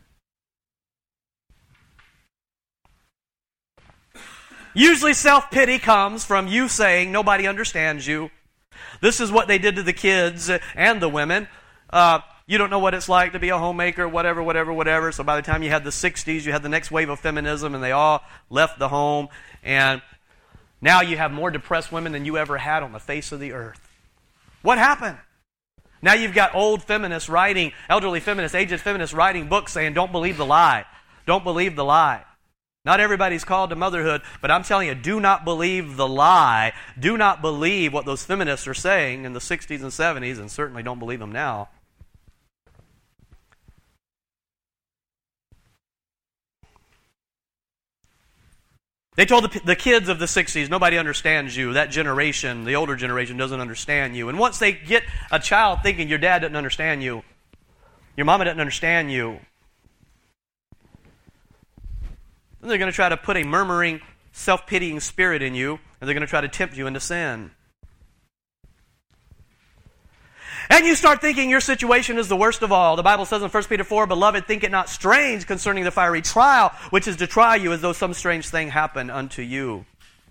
Usually self-pity comes from you saying nobody understands you. This is what they did to the kids and the women. Uh, you don't know what it's like to be a homemaker, whatever, whatever, whatever. So by the time you had the sixties, you had the next wave of feminism, and they all left the home. And now you have more depressed women than you ever had on the face of the earth. What happened? Now you've got old feminists writing, elderly feminists, aged feminists writing books saying, don't believe the lie. Don't believe the lie. Not everybody's called to motherhood, but I'm telling you, do not believe the lie. Do not believe what those feminists are saying in the sixties and seventies, and certainly don't believe them now. They told the, the kids of the sixties, nobody understands you. That generation, the older generation, doesn't understand you. And once they get a child thinking your dad doesn't understand you, your mama doesn't understand you, then they're going to try to put a murmuring, self-pitying spirit in you, and they're going to try to tempt you into sin. And you start thinking your situation is the worst of all. The Bible says in First Peter four, Beloved, think it not strange concerning the fiery trial, which is to try you as though some strange thing happened unto you.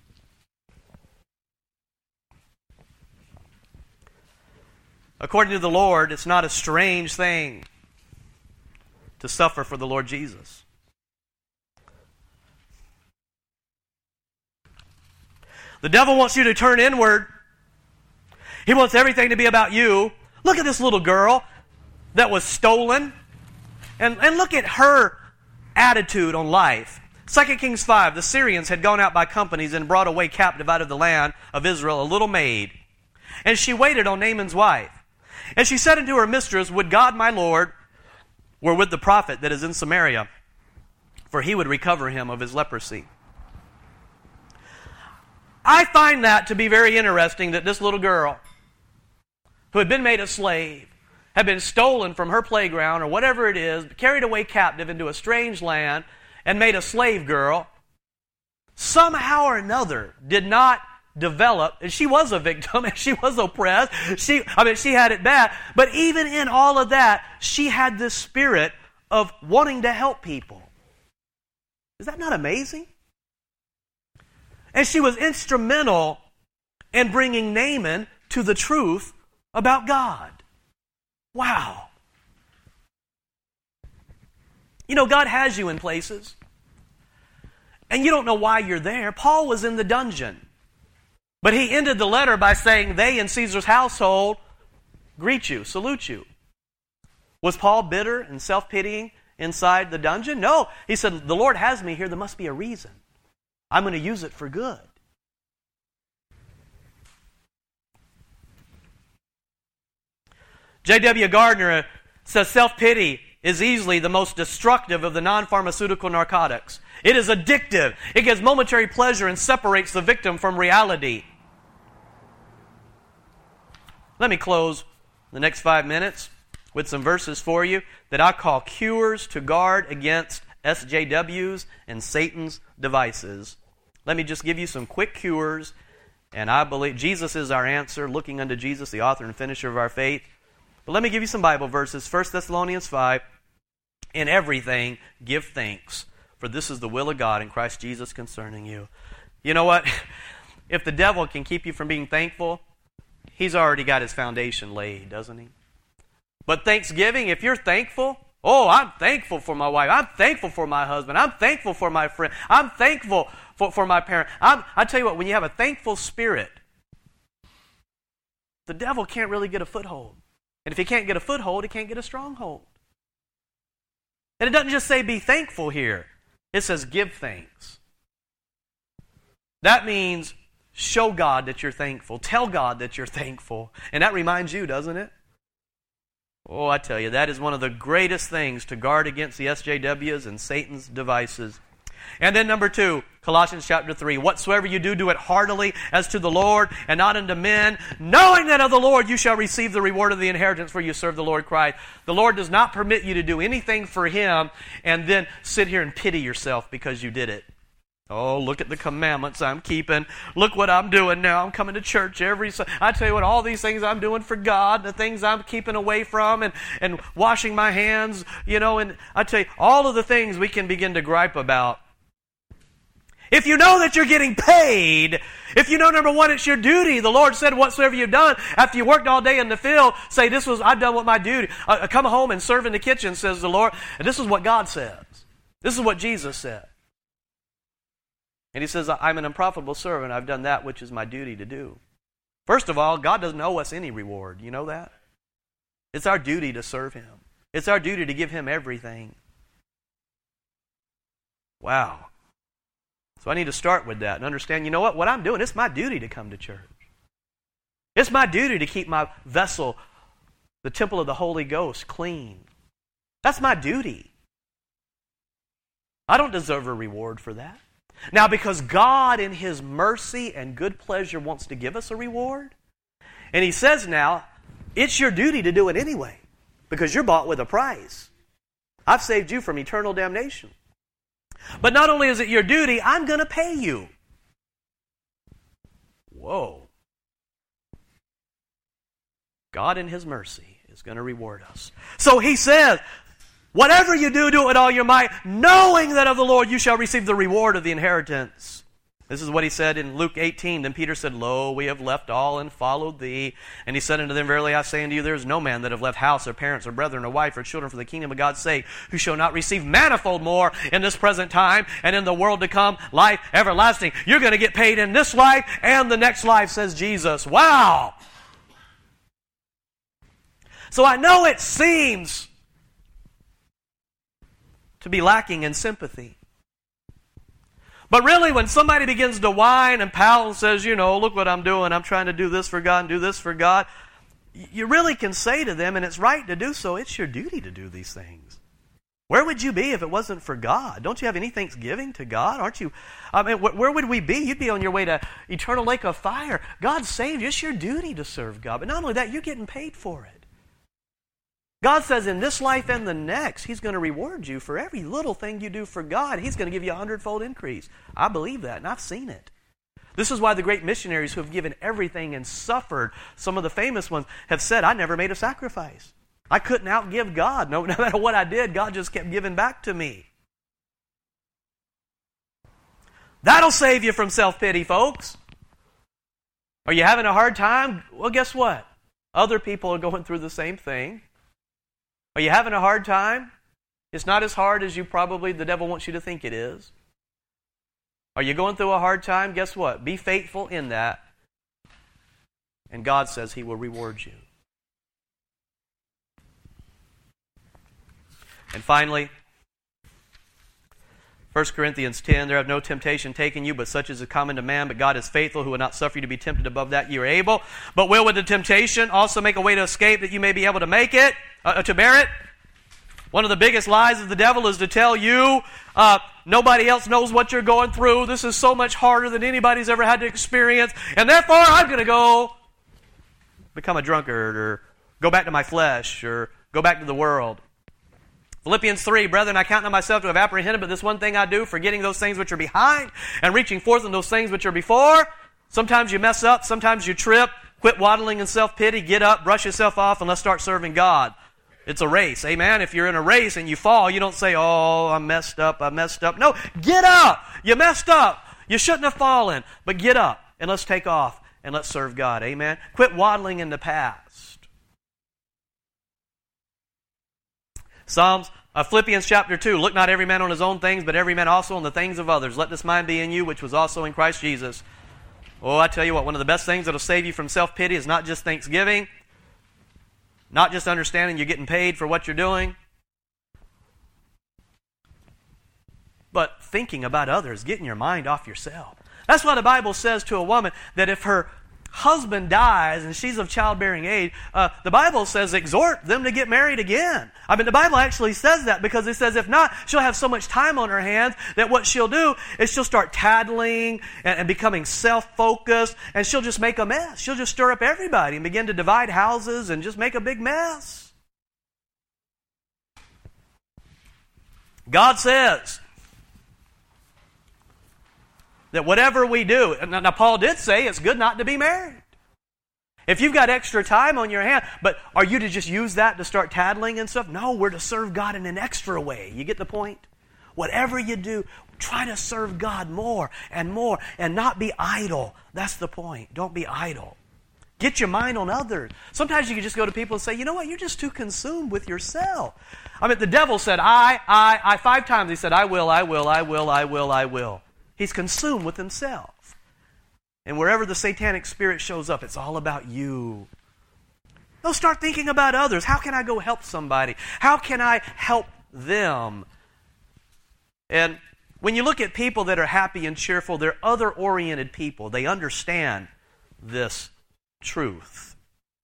According to the Lord, it's not a strange thing to suffer for the Lord Jesus. The devil wants you to turn inward. He wants everything to be about you. Look at this little girl that was stolen. And, and look at her attitude on life. Second Kings five, the Syrians had gone out by companies and brought away captive out of the land of Israel a little maid. And she waited on Naaman's wife. And she said unto her mistress, Would God my Lord were with the prophet that is in Samaria, for he would recover him of his leprosy. I find that to be very interesting, that this little girl, who had been made a slave, had been stolen from her playground or whatever it is, carried away captive into a strange land, and made a slave girl, somehow or another did not develop, and she was a victim, and she was oppressed, she, I mean, she had it bad, but even in all of that, she had this spirit of wanting to help people. Is that not amazing? And she was instrumental in bringing Naaman to the truth about God. Wow. You know, God has you in places, and you don't know why you're there. Paul was in the dungeon, but he ended the letter by saying, They in Caesar's household greet you, salute you. Was Paul bitter and self-pitying inside the dungeon? No. He said, The Lord has me here. There must be a reason. I'm going to use it for good. J W Gardner says self-pity is easily the most destructive of the non-pharmaceutical narcotics. It is addictive. It gives momentary pleasure and separates the victim from reality. Let me close the next five minutes with some verses for you that I call cures to guard against S J Ws and Satan's devices. Let me just give you some quick cures, and I believe Jesus is our answer, looking unto Jesus, the author and finisher of our faith. But let me give you some Bible verses. First Thessalonians five, In everything give thanks, for this is the will of God in Christ Jesus concerning you. You know what? If the devil can keep you from being thankful, he's already got his foundation laid, doesn't he? But Thanksgiving, if you're thankful, oh, I'm thankful for my wife. I'm thankful for my husband. I'm thankful for my friend. I'm thankful for, for my parent. I'm, I tell you what, when you have a thankful spirit, the devil can't really get a foothold. And if he can't get a foothold, he can't get a stronghold. And it doesn't just say be thankful here. It says give thanks. That means show God that you're thankful. Tell God that you're thankful. And that reminds you, doesn't it? Oh, I tell you, that is one of the greatest things to guard against the S J Ws and Satan's devices. And then number two, Colossians chapter three, Whatsoever you do, do it heartily as to the Lord and not unto men, knowing that of the Lord you shall receive the reward of the inheritance, for you serve the Lord Christ. The Lord does not permit you to do anything for Him and then sit here and pity yourself because you did it. Oh, look at the commandments I'm keeping. Look what I'm doing now. I'm coming to church every Sunday. I tell you what, all these things I'm doing for God, the things I'm keeping away from, and, and washing my hands, you know, and I tell you, all of the things we can begin to gripe about. If you know that you're getting paid, if you know, number one, it's your duty. The Lord said, whatsoever you've done, after you worked all day in the field, say, this was, I've done what my duty. I come home and serve in the kitchen, says the Lord. And this is what God says. This is what Jesus said. And He says, I'm an unprofitable servant. I've done that which is my duty to do. First of all, God doesn't owe us any reward. You know that? It's our duty to serve Him. It's our duty to give Him everything. Wow. So I need to start with that and understand, you know what? What I'm doing, it's my duty to come to church. It's my duty to keep my vessel, the temple of the Holy Ghost, clean. That's my duty. I don't deserve a reward for that. Now, because God in His mercy and good pleasure wants to give us a reward, and He says now, it's your duty to do it anyway, because you're bought with a price. I've saved you from eternal damnation. But not only is it your duty, I'm going to pay you. Whoa. God in His mercy is going to reward us. So He says, whatever you do, do it with all your might, knowing that of the Lord you shall receive the reward of the inheritance. This is what he said in Luke eighteen. Then Peter said, Lo, we have left all and followed thee. And he said unto them, Verily I say unto you, there is no man that have left house or parents or brethren or wife or children for the kingdom of God's sake, who shall not receive manifold more in this present time and in the world to come, life everlasting. You're going to get paid in this life and the next life, says Jesus. Wow! So I know it seems to be lacking in sympathy. But really, when somebody begins to whine and pout and says, you know, look what I'm doing, I'm trying to do this for God and do this for God, you really can say to them, and it's right to do so, it's your duty to do these things. Where would you be if it wasn't for God? Don't you have any thanksgiving to God? Aren't you? I mean, where would we be? You'd be on your way to eternal lake of fire. God saved you. It's your duty to serve God. But not only that, you're getting paid for it. God says in this life and the next, He's going to reward you for every little thing you do for God. He's going to give you a hundredfold increase. I believe that, and I've seen it. This is why the great missionaries who have given everything and suffered, some of the famous ones, have said, I never made a sacrifice. I couldn't outgive God. No, no matter what I did, God just kept giving back to me. That'll save you from self-pity, folks. Are you having a hard time? Well, guess what? Other people are going through the same thing. Are you having a hard time? It's not as hard as you probably, the devil wants you to think it is. Are you going through a hard time? Guess what? Be faithful in that. And God says He will reward you. And finally, First Corinthians ten, there have no temptation taken you, but such as is common to man. But God is faithful, who will not suffer you to be tempted above that you are able. But will with the temptation also make a way to escape, that you may be able to make it, uh, to bear it. One of the biggest lies of the devil is to tell you, uh, nobody else knows what you're going through. This is so much harder than anybody's ever had to experience. And therefore, I'm going to go become a drunkard, or go back to my flesh, or go back to the world. Philippians three, Brethren, I count not myself to have apprehended, but this one thing I do, forgetting those things which are behind, and reaching forth in those things which are before. Sometimes you mess up, sometimes you trip. Quit waddling in self-pity, get up, brush yourself off, and let's start serving God. It's a race, amen? If you're in a race and you fall, you don't say, oh, I messed up, I messed up. No, get up! You messed up. You shouldn't have fallen, but get up, and let's take off, and let's serve God, amen? Quit waddling in the past. Psalms, uh, Philippians chapter two, look not every man on his own things, but every man also on the things of others. Let this mind be in you, which was also in Christ Jesus. Oh, I tell you what, one of the best things that will save you from self-pity is not just thanksgiving, not just understanding you're getting paid for what you're doing, but thinking about others, getting your mind off yourself. That's why the Bible says to a woman that if her husband dies and she's of childbearing age, uh, the Bible says exhort them to get married again. I mean, the Bible actually says that, because it says if not, she'll have so much time on her hands that what she'll do is she'll start tattling and, and becoming self-focused, and she'll just make a mess. She'll just stir up everybody and begin to divide houses and just make a big mess. God says that whatever we do, and now Paul did say it's good not to be married. If you've got extra time on your hand, but are you to just use that to start tattling and stuff? No, we're to serve God in an extra way. You get the point? Whatever you do, try to serve God more and more and not be idle. That's the point. Don't be idle. Get your mind on others. Sometimes you can just go to people and say, you know what, you're just too consumed with yourself. I mean, the devil said, I, I, I, five times he said, I will, I will, I will, I will, I will. He's consumed with himself. And wherever the satanic spirit shows up, it's all about you. No, start thinking about others. How can I go help somebody? How can I help them? And when you look at people that are happy and cheerful, they're other-oriented people. They understand this truth.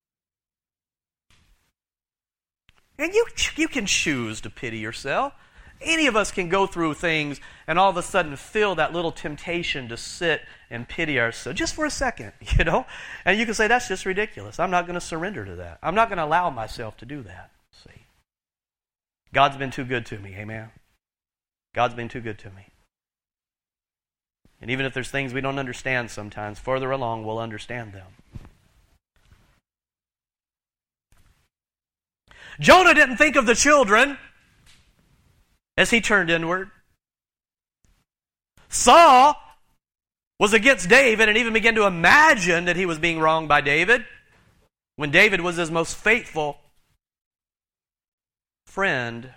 And you, you can choose to pity yourself. Any of us can go through things and all of a sudden feel that little temptation to sit and pity ourselves just for a second, you know? And you can say, that's just ridiculous. I'm not going to surrender to that. I'm not going to allow myself to do that. See? God's been too good to me, amen? God's been too good to me. And even if there's things we don't understand sometimes, further along we'll understand them. Jonah didn't think of the children as he turned inward. Saul was against David and even began to imagine that he was being wronged by David, when David was his most faithful friend.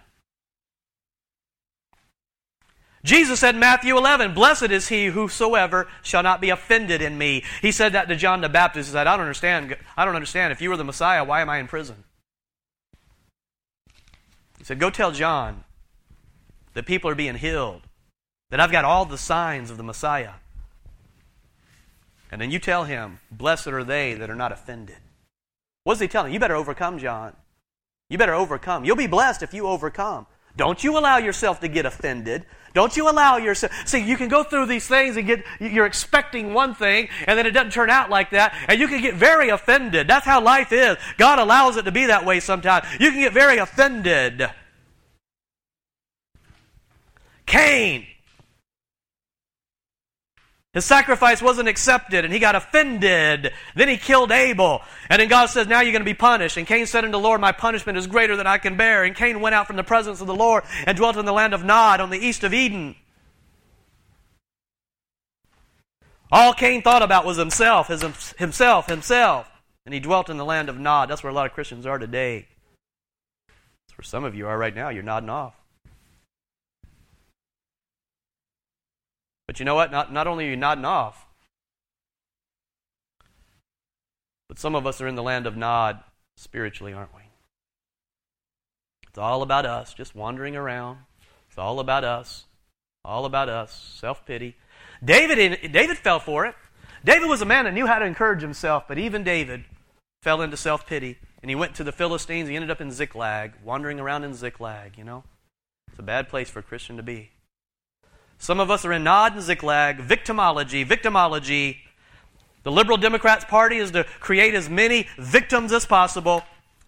Jesus said in Matthew eleven, "Blessed is he whosoever shall not be offended in me." He said that to John the Baptist. He said, I don't understand. I don't understand. If you were the Messiah, why am I in prison? He said, go tell John that people are being healed, that I've got all the signs of the Messiah. And then you tell him, blessed are they that are not offended. What does he tell him? You better overcome, John. You better overcome. You'll be blessed if you overcome. Don't you allow yourself to get offended. Don't you allow yourself... See, you can go through these things and get... You're expecting one thing, and then it doesn't turn out like that, and you can get very offended. That's how life is. God allows it to be that way sometimes. You can get very offended. Cain. His sacrifice wasn't accepted, and he got offended. Then he killed Abel. And then God says, now you're going to be punished. And Cain said unto the Lord, my punishment is greater than I can bear. And Cain went out from the presence of the Lord and dwelt in the land of Nod on the east of Eden. All Cain thought about was himself, his, himself, himself. And he dwelt in the land of Nod. That's where a lot of Christians are today. That's where some of you are right now. You're nodding off. But you know what? Not, not only are you nodding off, but some of us are in the land of Nod spiritually, aren't we? It's all about us, just wandering around. It's all about us. All about us. Self-pity. David, David fell for it. David was a man that knew how to encourage himself, but even David fell into self-pity. And he went to the Philistines. He ended up in Ziklag, wandering around in Ziklag, you know. It's a bad place for a Christian to be. Some of us are in Nod and Ziklag, victimology, victimology. The Liberal Democrats Party is to create as many victims as possible.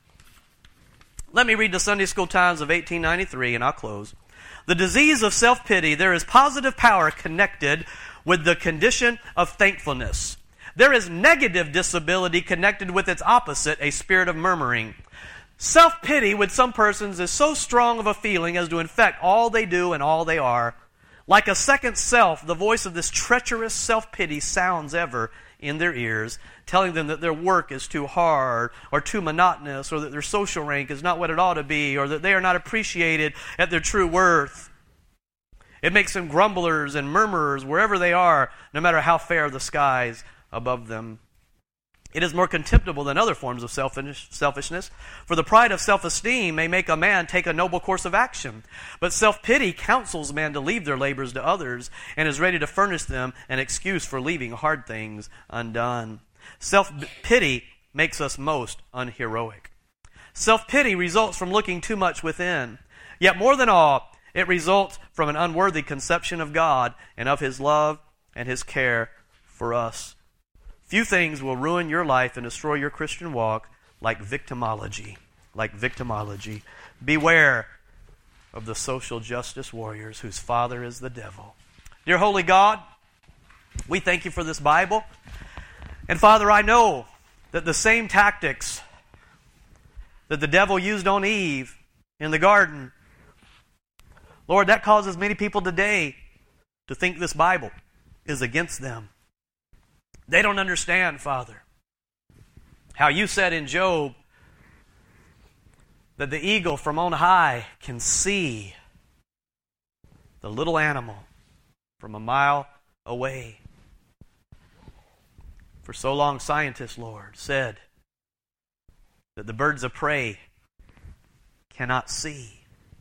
Let me read the Sunday School Times of eighteen ninety-three, and I'll close. The disease of self-pity, there is positive power connected with the condition of thankfulness. There is negative disability connected with its opposite, a spirit of murmuring. Self-pity with some persons is so strong of a feeling as to infect all they do and all they are. Like a second self, the voice of this treacherous self-pity sounds ever in their ears, telling them that their work is too hard or too monotonous, or that their social rank is not what it ought to be, or that they are not appreciated at their true worth. It makes them grumblers and murmurers wherever they are, no matter how fair the skies above them. It is more contemptible than other forms of selfish, selfishness, for the pride of self-esteem may make a man take a noble course of action. But self-pity counsels man to leave their labors to others and is ready to furnish them an excuse for leaving hard things undone. Self-pity makes us most unheroic. Self-pity results from looking too much within. Yet more than all, it results from an unworthy conception of God and of His love and His care for us. Few things will ruin your life and destroy your Christian walk like victimology. Like victimology. Beware of the social justice warriors whose father is the devil. Dear Holy God, we thank You for this Bible. And Father, I know that the same tactics that the devil used on Eve in the garden, Lord, that causes many people today to think this Bible is against them. They don't understand, Father, how You said in Job that the eagle from on high can see the little animal from a mile away. For so long, scientists, Lord, said that the birds of prey cannot see.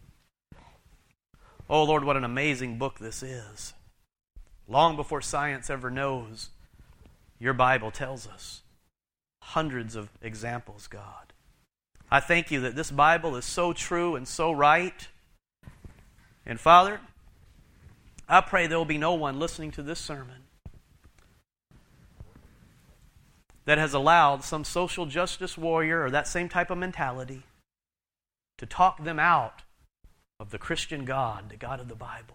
Oh, Lord, what an amazing book this is. Long before science ever knows, Your Bible tells us hundreds of examples, God. I thank You that this Bible is so true and so right. And Father, I pray there will be no one listening to this sermon that has allowed some social justice warrior or that same type of mentality to talk them out of the Christian God, the God of the Bible.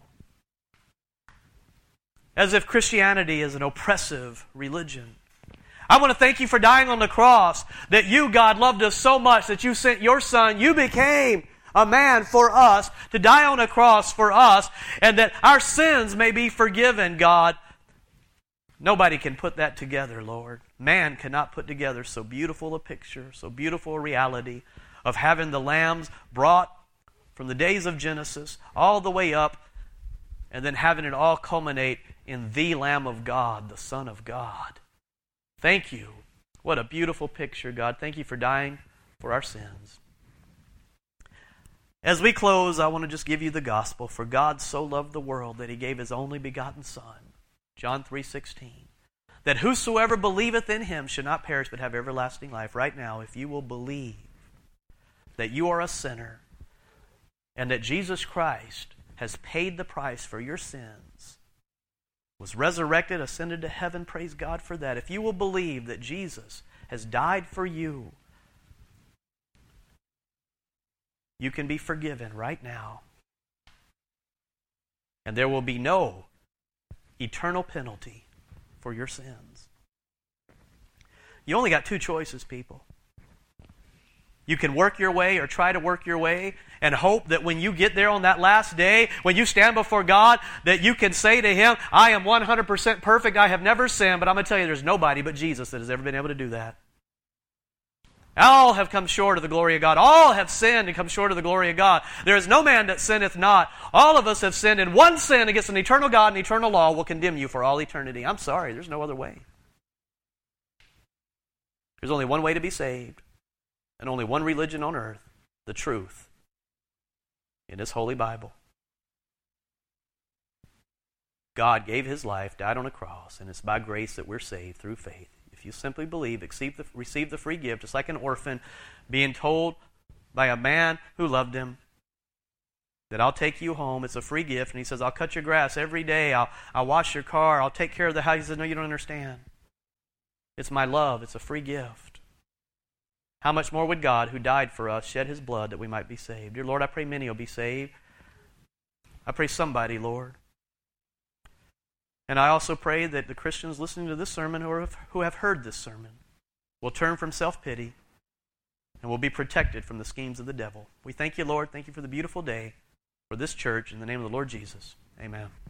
As if Christianity is an oppressive religion. I want to thank You for dying on the cross, that You, God, loved us so much that You sent Your Son. You became a man for us to die on a cross for us, and that our sins may be forgiven, God. Nobody can put that together, Lord. Man cannot put together so beautiful a picture, so beautiful a reality of having the lambs brought from the days of Genesis all the way up, and then having it all culminate in the Lamb of God, the Son of God. Thank you. What a beautiful picture, God. Thank you for dying for our sins. As we close, I want to just give you the gospel. For God so loved the world that he gave his only begotten Son, John three sixteen, that whosoever believeth in him should not perish but have everlasting life. Right now, if you will believe that you are a sinner and that Jesus Christ has paid the price for your sins, was resurrected, ascended to heaven, praise God for that. If you will believe that Jesus has died for you, you can be forgiven right now. And there will be no eternal penalty for your sins. You only got two choices, people. You can work your way or try to work your way and hope that when you get there on that last day, when you stand before God, that you can say to him, I am one hundred percent perfect, I have never sinned, but I'm going to tell you there's nobody but Jesus that has ever been able to do that. All have come short of the glory of God. All have sinned and come short of the glory of God. There is no man that sinneth not. All of us have sinned, and one sin against an eternal God and eternal law will condemn you for all eternity. I'm sorry, there's no other way. There's only one way to be saved, and only one religion on earth, the truth, in His holy Bible. God gave His life, died on a cross, and it's by grace that we're saved through faith. If you simply believe, receive the, receive the free gift, just like an orphan being told by a man who loved him that I'll take you home. It's a free gift. And he says, I'll cut your grass every day. I'll, I'll wash your car. I'll take care of the house. He says, no, you don't understand. It's my love. It's a free gift. How much more would God, who died for us, shed His blood that we might be saved? Dear Lord, I pray many will be saved. I pray somebody, Lord. And I also pray that the Christians listening to this sermon or who have heard this sermon will turn from self-pity and will be protected from the schemes of the devil. We thank you, Lord. Thank you for the beautiful day, for this church. In the name of the Lord Jesus, amen.